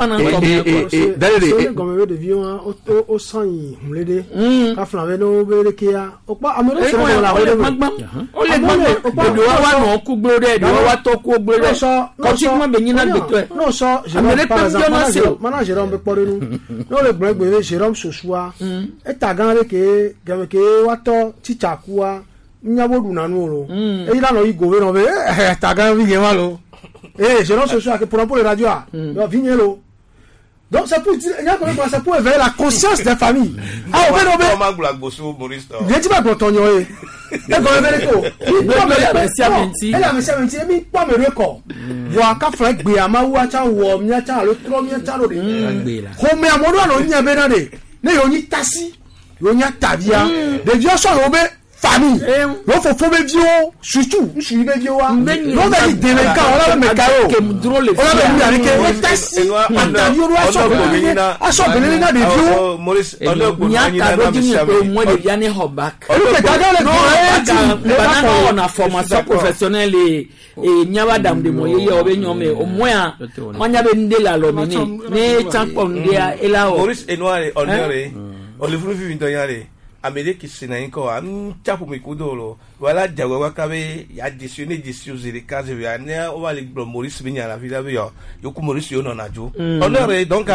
e dale de comme de vi wa o o san yi mlede ka flan we no be ke ya o pa America se la o le magba o le magba do wa no ku gbo de do wa to ku gbo de ko ti mo be yin na gbe to e no so America manager on be pore nu no le gbe gbe Jérôme Sosua eta gan le ke gan ke wato teacher kuwa nyabodu nanu ro e ila no igo we no be eta gan vi gen wa lo eh Jérôme Sosua que pour pour la radio no vi lo donc ça peut il y ça peut éveiller la conscience des familles ah on no be ma gula gboso Maurice je ti ba gboton yo e e go be ko ni me le sia menti e la me sia menti mi pa me record wa ka fra gbe amawu acha wo mi acha lo tro mi acha lo de ko me amodo no nya be na de ne yo ni tasi yo nya tabia de dio so lo be famille lo fo fo be dio surtout nsi be dio wa lo be de me ka ola me ka o ke mudro le ola be mi ari ke o tasi ata yo ro aso be ni aso be ni na de dio Maurice ologun nya ta do ji ni pe mo de bia ni hobak o ke ta ga le go e banana na formation professionnelle e nya wa dam de mo ye obe nyome o mo ya wanya be nde la lo mi ni ne champion dia ela o Maurice Enoire honore o le furu fi to yare Amerique sina inko am chapu mi kudolo wala jago wa kabe ya disione disio zile kaze ya ne o wali bro Maurice bi nyala vida bi yo yo ku Maurice yo no najo honore donc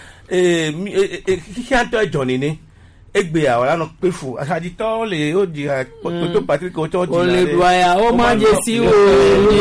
eh ki anto Johnny ni egbe awala no pefu asadi to le o di to Patrick o to di o le doya o ma je si o ni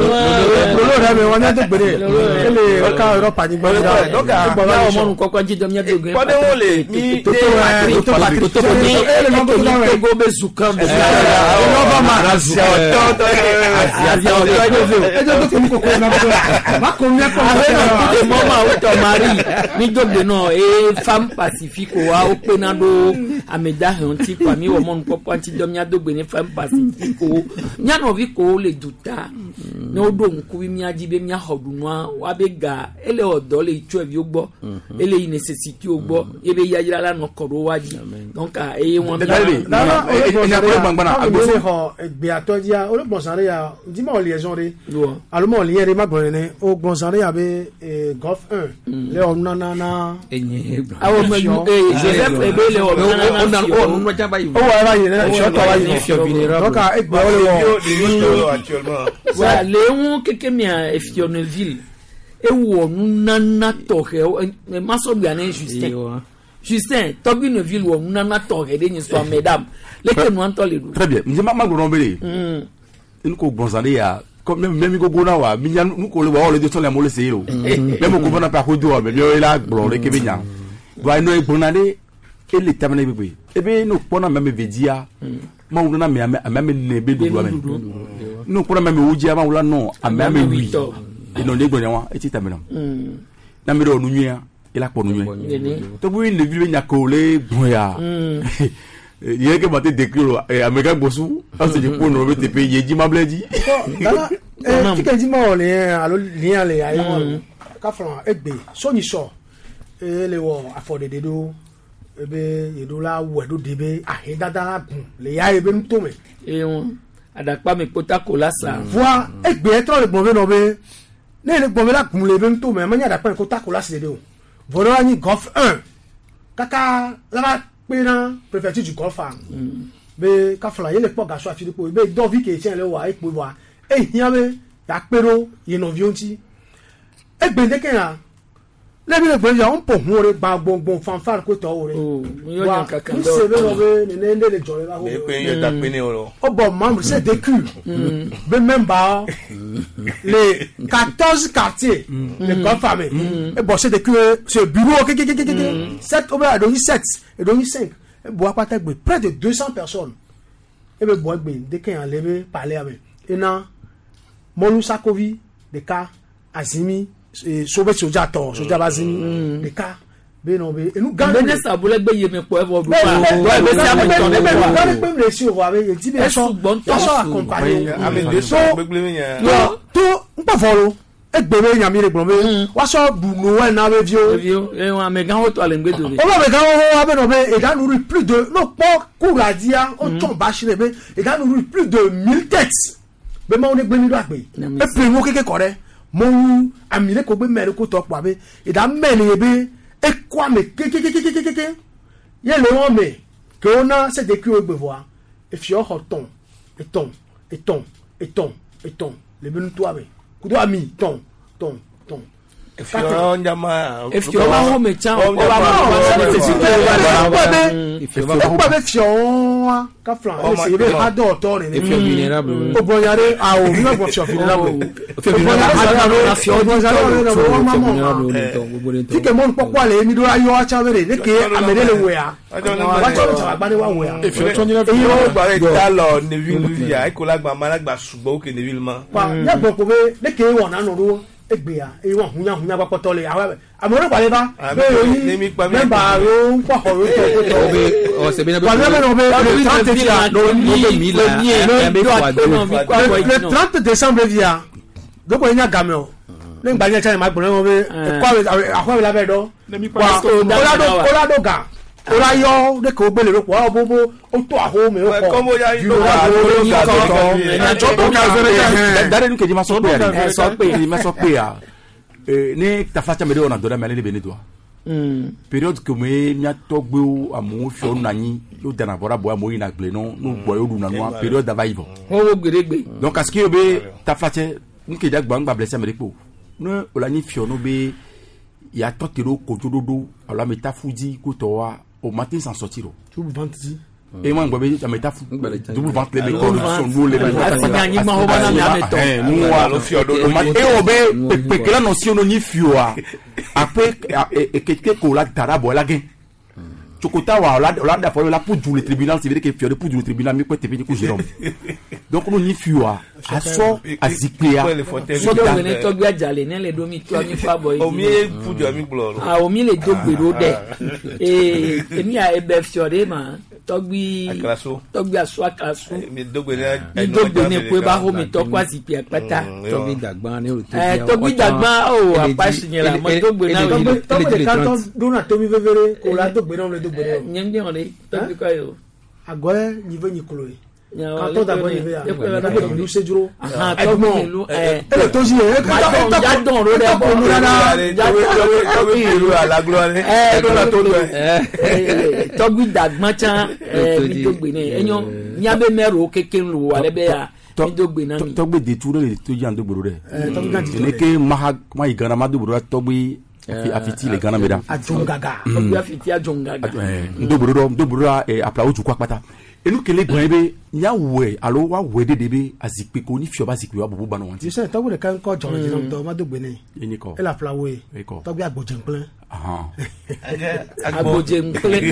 lo re me wona de gbere ele o ka Europa ni gbere donc na o mo nko ko ji do mi de gbe pode o le ni to Patrick to ni ele no go go be zuka be o ba ma rasia to to asia o e jo to ko ko na ba ko mi ko de mama o to mari ni jogbe no e femme pacifique wa o pe na do ameda hanti kwa mi wo mon popo anti dom nya dogbe ni femme pacifique o nya no vi ko le duta no do nku mi di be mia hodunwa wa be ga ele odo le tue bi ogbo ele yi necessity ogbo e be ya yira la no koro waji donc a e won na na e nya ko bangbana agbo ho egbe atodia o bon sare ya di ma liaison re allemand lien re ma bonne o bon sare ya be golf un le on na na na enye awo ma e joseph e be le on na on no ja ba yi o wa ba yi na short wa yi donc a egbe o le actuellement wa le won keke mia e Fioneville e wo nana toke e maso bia na Justin Justin Tobineville wo nana toke de ni so mesdames le que nous entendons très bien m'ma ma gro mbele mm ko bonzande ya comme même ko gona wa mi nu ko le wa le de so le mo le se ro même ko bona pa ko do me yo la gro le ke be nya wa no e bonande e le tamana bebe e be no pona même vedia ma wona me me ne be do do me no pona me ujia ma wala no ame me wi e no le gbonya wa e ti tamena na me do nu nwia e la po nu nwia to bu ne bi be nya ko le gbonya ye ke mate dekiro e ameka gbosu ase je po no be te pe ye ji ma bleji dala e ti ke ji ma o le alo lien le ayo ka fran egbe so ni so e le wo afode de do ebe yedola wedo debe ahe dada gun le ya ebe nto me e won adapa me pota kola sa voi egbe etro le bonve no be ne le bonve la gun le ebe nto me manya adapa pota kola se de o vono ani golf un kaka la ba pe na préfecture du golf an be ka fla ye le po gaso afi po be do vi ke tien le wa e po wa e hian be ya pero ye no vionti egbe de ke na le bi le gbe ya on po hun ore gba gbongbon fanfare ko to ore o yo yan kankan do se be no be ne ne ne le jore la ho me pe ye ta pe ni oro o bon membre c'est des cul be member les quatorze quartiers de golf famille et bon c'est des cul c'est bureau ke ke ke ke sept o be do sept et do cinq e bo apata gbe près de deux cents personnes e be bo gbe de ke an lebe parler avec et na Molu Sakovi de ka Azimi sobe soja to soja bazini de ka be no be enu gan be sa bole gbe ye me po e bo do pa do be si am ton e bo wa be me le si o wa be ti be so to so accompagner ami de so gbegble mi yan no to npa foro e gbe be yan mi le gbon be wa so bu no wa na be vio vio e wa me gan o to ale ngbe do o ba be gan o wa be no be e dan nourrir plus de no po kuradia o ton ba shire be e dan nourrir plus de mille têtes be ma o ne gbe ni do agbe e pe wo keke kore mo amile ko gbe mere ko to po abe e da mele ebe e kwa me kekekekekeke ye le won me ke ona se de ki o gbe voa e fi o ton e ton e ton e ton e ton le benu to abe ku do ami ton ton ton e fi o njama e fi o ba ho me chan o ba mo se se ti e fi o ba be fi o ka flan e se be ha do to ni fi o vulnerable o bo yare a o mi na bo fi o vulnerable fi o vulnerable fi o vulnerable ti ke mo popo ale mi do ayo acha bere ne ke amere le we a wa cho cha gba ni wa we a e fi o toni na fi o gba re ta lo ne vil ya e ko la gba ma la gba subo o ke ne vil ma pa ya gbo ko be ne ke won na no ro egbe ya e won hunya hunya pa poto le awe amore pa le ba be ni member ro npo ho ro to to be o se be na be le trente dia no ni le trente décembre dia do ko nya gameo le ngba nya chai ma gbon mo be kwa akwa la be do wa ola do ola do ga ola yo de ko gbele ro po o bobo o to aho me o ko ko mo ya ju wa do ni ko to na to ko ka zere dare nu ke ma so pe ya so pe ma so pe ya ni ta facha me do na do da me le be ni do période que me nya to gbe o amu fi onu nani yo dana bora bo amu ina gble no no gbo yo du na no période da va ivo o wo gberegbe donc aski obe ta facha nke da gba ngba blesse me po no ola ni fi onu be ya to tiro ko jododo ala me ta fuji ko to wa au matin sans sortir tu venti e mo ngba be ta me ta fu double vente le ko son no le ni ma ho bana me ameto eh no wa lo fi odo e obe pe ke la no si ono ni fi o après e ke ko la darabo la gen chokota wa la la da fo la pour du le tribunal c'est veut dire que fi pour du le tribunal mi ko te pe ko jérôme donc no ni fi o a so azikpea so do ne to gba jale ne le do mi to ni fa boy o mi pour du ami gloro ah o mi le do gbero de eh emi a ebe fi ore ma togbi Akraso. togbi aso akraso mi dogbe ne mi dogbe ne ko ba ho mi to kwa si pi apata togbi dagban ni o to eh togbi dagban o apasi ni la mo dogbe na o togbe kan to dona to mi vevere ko la dogbe na le dogbe ne nyem de on togbi ko yo agore ni ve ni kolo kan to dagban ni ve ya togbe lu sejuro aha togbi lu eh ele to si e ka to ja don ro de bo lu na ja togbe lu ala gloire eh to la to eh togbi dagban cha eh mi dogbe ne enyo nyabe mero keken lu wale be ya mi dogbe na mi togbe de tour le to jan dogbe re eh togbe kan ti ne ke ma ma igana ma dogbe togbe afiti le gana meda ajongaga togbe afiti ajongaga eh dogbe ro dogbe ro eh apla oju kwa pata enu kele gwan be nya we alo wa we de de be azikpe ko ni fioba zikpe wa bobo banu wanti you say togbe kan ko joro jiro to ma dogbe ne eni ko ela flawe togbe agbojenplen aha agbojenplen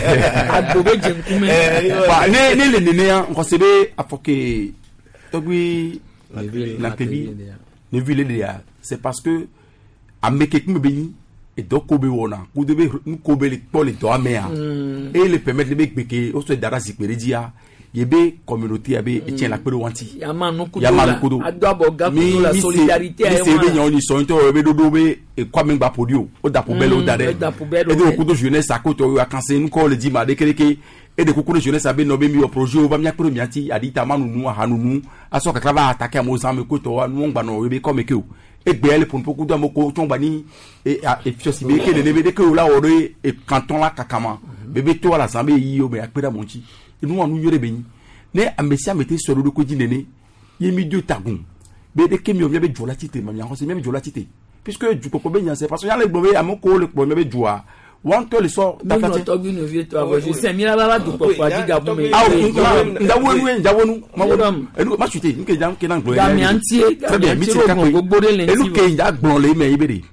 agbojenkume ba ne ne le ne ya nko sebe afoke togbe na kebi ne ville de ya c'est parce que ameke kume be et donc kobe wona ku de be kobe le pole to amea et le permettre de be gbeke o so dara zikpere dia yebe communauté abe etien la pere wanti yamanu kudo yamanu adobo gakudo la solidarité ay wa mi se be so into be dodo be e kwa me gba podio o da poubelle o da de e de kudo jeunesse akoto a kanse nko le di ma de kereke et de kudo jeunesse abe no be mi o projet o ba mi akoro mi ati adita manu nu ahanunu aso kakra ba attaquer à mozambique ko to wa nu ngba no be comme ke o egbele pour beaucoup de moko tomba ni et et fiosi be ke ne be de ke o la o e canton la kakama bebe to la zambe yi o be akpera monti nous on nous yore beni ne ambesia mete solo de ko dinene yemi deux tagun be de kemi o be jola tite ma mi se même jola tite puisque du ko be nyan c'est parce que ya le gbobe amoko le gbobe be joa one to le so ta ta to bi no vie to abo je se mi la baba du ko kwa diga bu me ah ndawonu ndawonu ma wonu enu ma chute nke jam ke na gbo ya mi antie très bien mi ti ka ko gbore le enu ke nja gbon le me ibere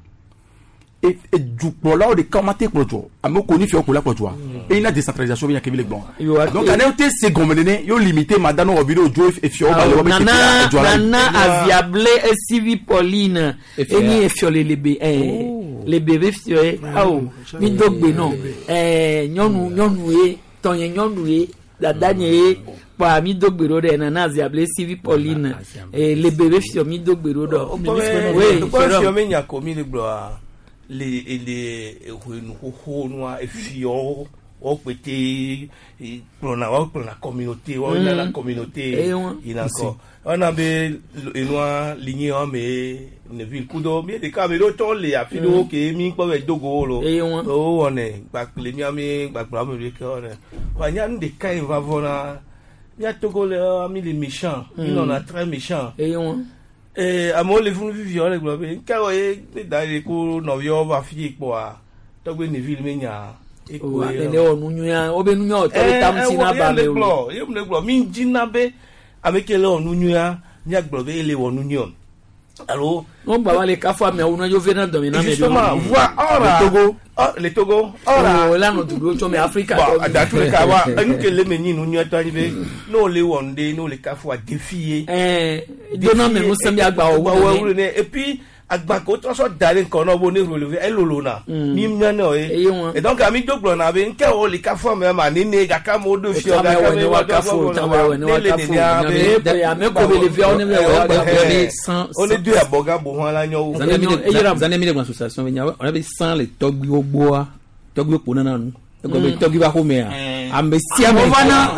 et du polo de commenter pour toi amoko ni fi okola pour toi et une décentralisation bien que le bon donc on a été second mené yo limité madano au vidéo jo et fi o ba le nana nana aviable et civi pauline et ni e fiole le be eh le bébé fiole ah mi dogbe non eh nyonu nyonu e tonye nyonu e dadanye pa mi dogbe ro de nana aviable civi pauline et le bébé fiole mi dogbe ro do oui fiole mi nya ko mi le gbo les les ho noa e fio o pété pour la pour la communauté on a la communauté il encore on a be noa ligne on mais ne ville kudo mais de camelo to le afido ke mi po we dogo lo o on e ba le mi ami ba ba me ke on wa nya de kai va vona nya togo le ami les méchants il en a très méchants et on eh amo le funu vivio le globe ka o e da le ko no yo va fi po a to gbe ni ville menya e ko e le onu nya o be nu nya o to le tam si na ba le o ye le glo mi jinna be amekele onu nya nya globe ele onu nyon alors on ba wale ka fa me onu yo vena do mi na me do justement voir ora Togo le Togo ora la no do cho me Africa da tout le ka wa enke le meni nu nya to ani no le wonde no le ka fo défier eh dona me mo sambi agba o wa et puis agba ko to so dale nkan no bo ni relever e lolo na mi nya na e et donc ami dogbo na be nke o le ka fo me ma ni ne ga ka mo do fi o ga ka me wa ka fo ta wa ni wa ka fo ya me ko be le vi o ni me wa ga sans on est deux aboga bo wan la nyo zanemi de association be nya on avait sans les togbi ogboa togbi ko na nu ko be togbi ba ko me a ambesia me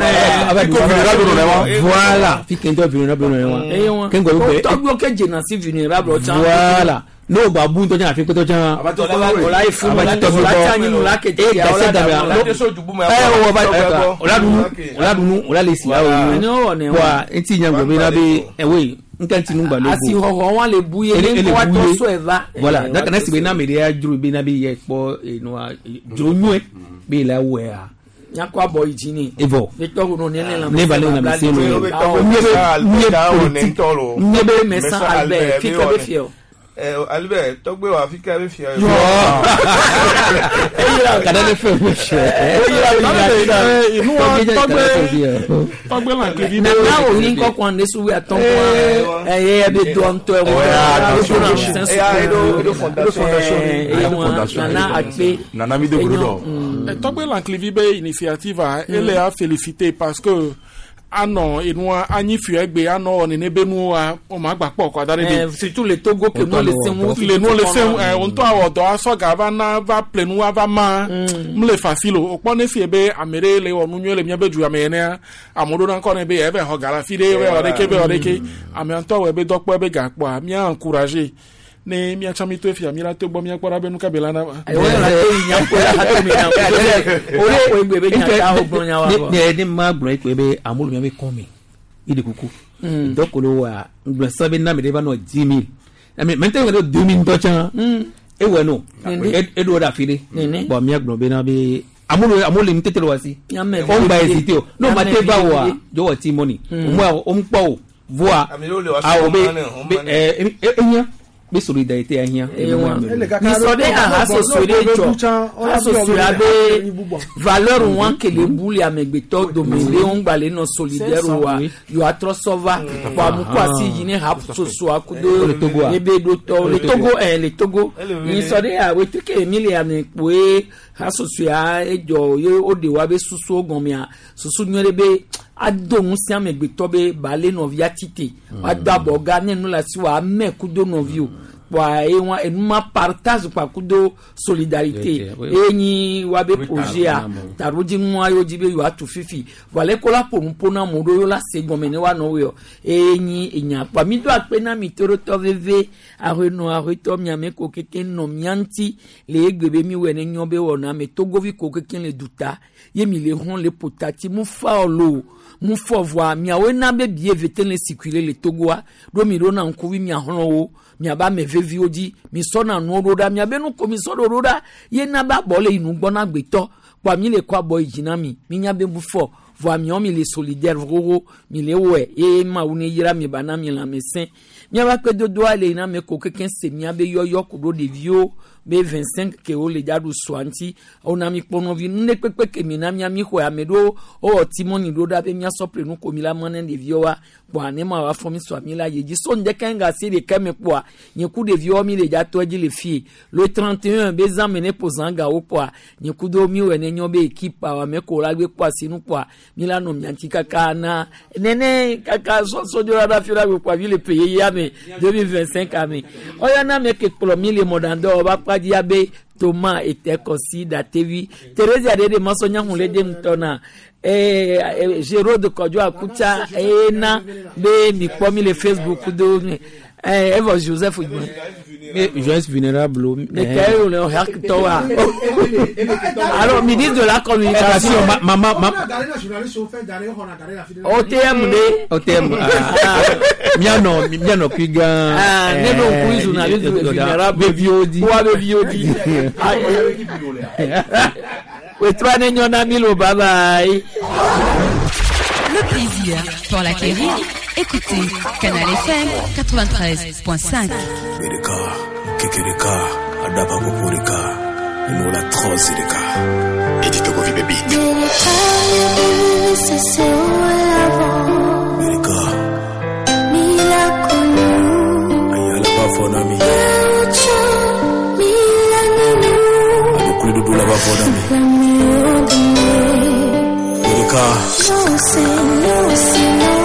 aba ko vulnerable no wa voilà fi kento vulnerable no wa ken go be togbi ke jena si vulnerable voilà no ba bu to jan fi ko to jan ola ifu ola tani nu la ke e ka se da la so jubu me eh o ba ola dunu ola dunu ola le si la o wa enti nya go be na be e we nkan tinu gba logo asi ho ho wan le buye ni ko to so eva voilà donc na si be na me dia juru be na be ye po eno juru nwe be la we a nyakwa boy jini evo le to no ne ne la ne ba le na se no nyebe nyebe nyebe mesa albert fika be fio Eh, Albert, togbe wa Afrika be fi. Yo. Kada le fe mo se. Inu wa togbe. Togbe la ke vi. Na na o ni ko kon de su we aton ko. Eh, e be do anto e wo. Eh, edo edo fondation. Eh, fondation. Na akpe. Na na mi de gorodo. Togbe la ke vi be initiative a ele a féliciter parce que ano inwa anyi fi egbe ano ni nebenu a o ma gba po kwa dare de surtout le Togo que nous laissons le nous laissons on to awo do aso ga va na va plenu va ma mle facile o po ne fi ebe amere le onu nyo le mia beju amene amodo na ko ne be ebe ho gara fi de we o de ke be o de ke ame anto we be dokpo ebe ga po mi encourager ne mi achami to fi amira to bo mi akpara benu ka belana e we la to nya ko la to mi na ore o egbe be nya ta o gbo nya wa ne ne ma gbo egbe be amulu mi be komi ide kuku dokolo wa gbo sabe na me de ba no dix mille ame mente we do deux mille to chan e we no e do da file bo mi agbo be na be amulu amulu mi tetelo wasi o gba hésiter o no ma te ba wa jo wa ti money o mo o mpo voa a o be eh enya be solidarité a hia ni sode a associé jo associé abe valeur wan que le bouli amegbeto domele on gbale no solidaire wa yo atrosova kwa mu kwa si yine hap so so akudo le Togo ebe do to le Togo eh le Togo ni sode a we tike emile ame pe associé a ejo yo ode wa be susu ogonmia susu nyorebe adon si amegbeto be bale no viatite adabo ga nenu la si wa me kudo no view wa e wa enuma partage pa kudo solidarité eni wa be projet a taroji nwa yo jibe yo atu fifi wale kola po mpona modo yo la segomene wa no yo eni enya pa mi do ape na mi toro to veve a reno a reto mi ame ko keken no mianti le egbebe mi wene nyobe wona me togovi ko keken le duta ye mi le ron le potati mu fa olo mu fo voa mi awe na be bie vete le circuler le togoa do mi ro na nkuwi mi ahon o mi aba me vevi oji mi so na nu roda mi abe nu ko mi so roda ye na ba bo le inu gbo na gbeto pa mi le kwa boy jina mi mi nya be bu fo voa mi o mi le solidaire roro mi le we e ma uni yira mi bana mi la mesin mi aba pe dodo ale na me ko keken se mi abe yoyo ko do de vio be vingt-cinq ke o le jadu swanti ona mi pono vi ne pepe ke mi na mi ami ko amedo o timoni do da be mi asopre nu ko mi la manen de viowa bo ne ma wa fomi so mi la yeji so nde kenga se de keme po nye ku de vio mi le ja toji le fi le trente et un be zan mene pozanga o po nye ku do mi we ne nyo be equipe wa me ko la gbe po sinu po mi la no mi anti kaka na nene kaka so so do da fi la gbe po vi le payer ya me deux mille vingt-cinq ame o ya na me ke pro mi le modando ba diabe Thomas était considéré TV Thérèse de masonya hunle de mtona eh Jero de Kodjo akucha ena be mi pomi le Facebook do eh Eva Joseph mais Joseph vulnérable mais quel le hack toa alors ministre de la communication maman maman O T M de O T M miano miano kiga ah ne no ku journaliste vulnérable viodi wa be viodi we trois nyona milo bye bye. Le plaisir pour l'acquérir, écoutez Canal F M quatre-vingt-treize point cinq. Bereka, kekereka, adaba popureka, enola trozireka. Edito Govi Baby. Bereka. Mila konu. Ayala bafona mi. Ado kulidu dula bafona mi. Bereka. No, say no, say no.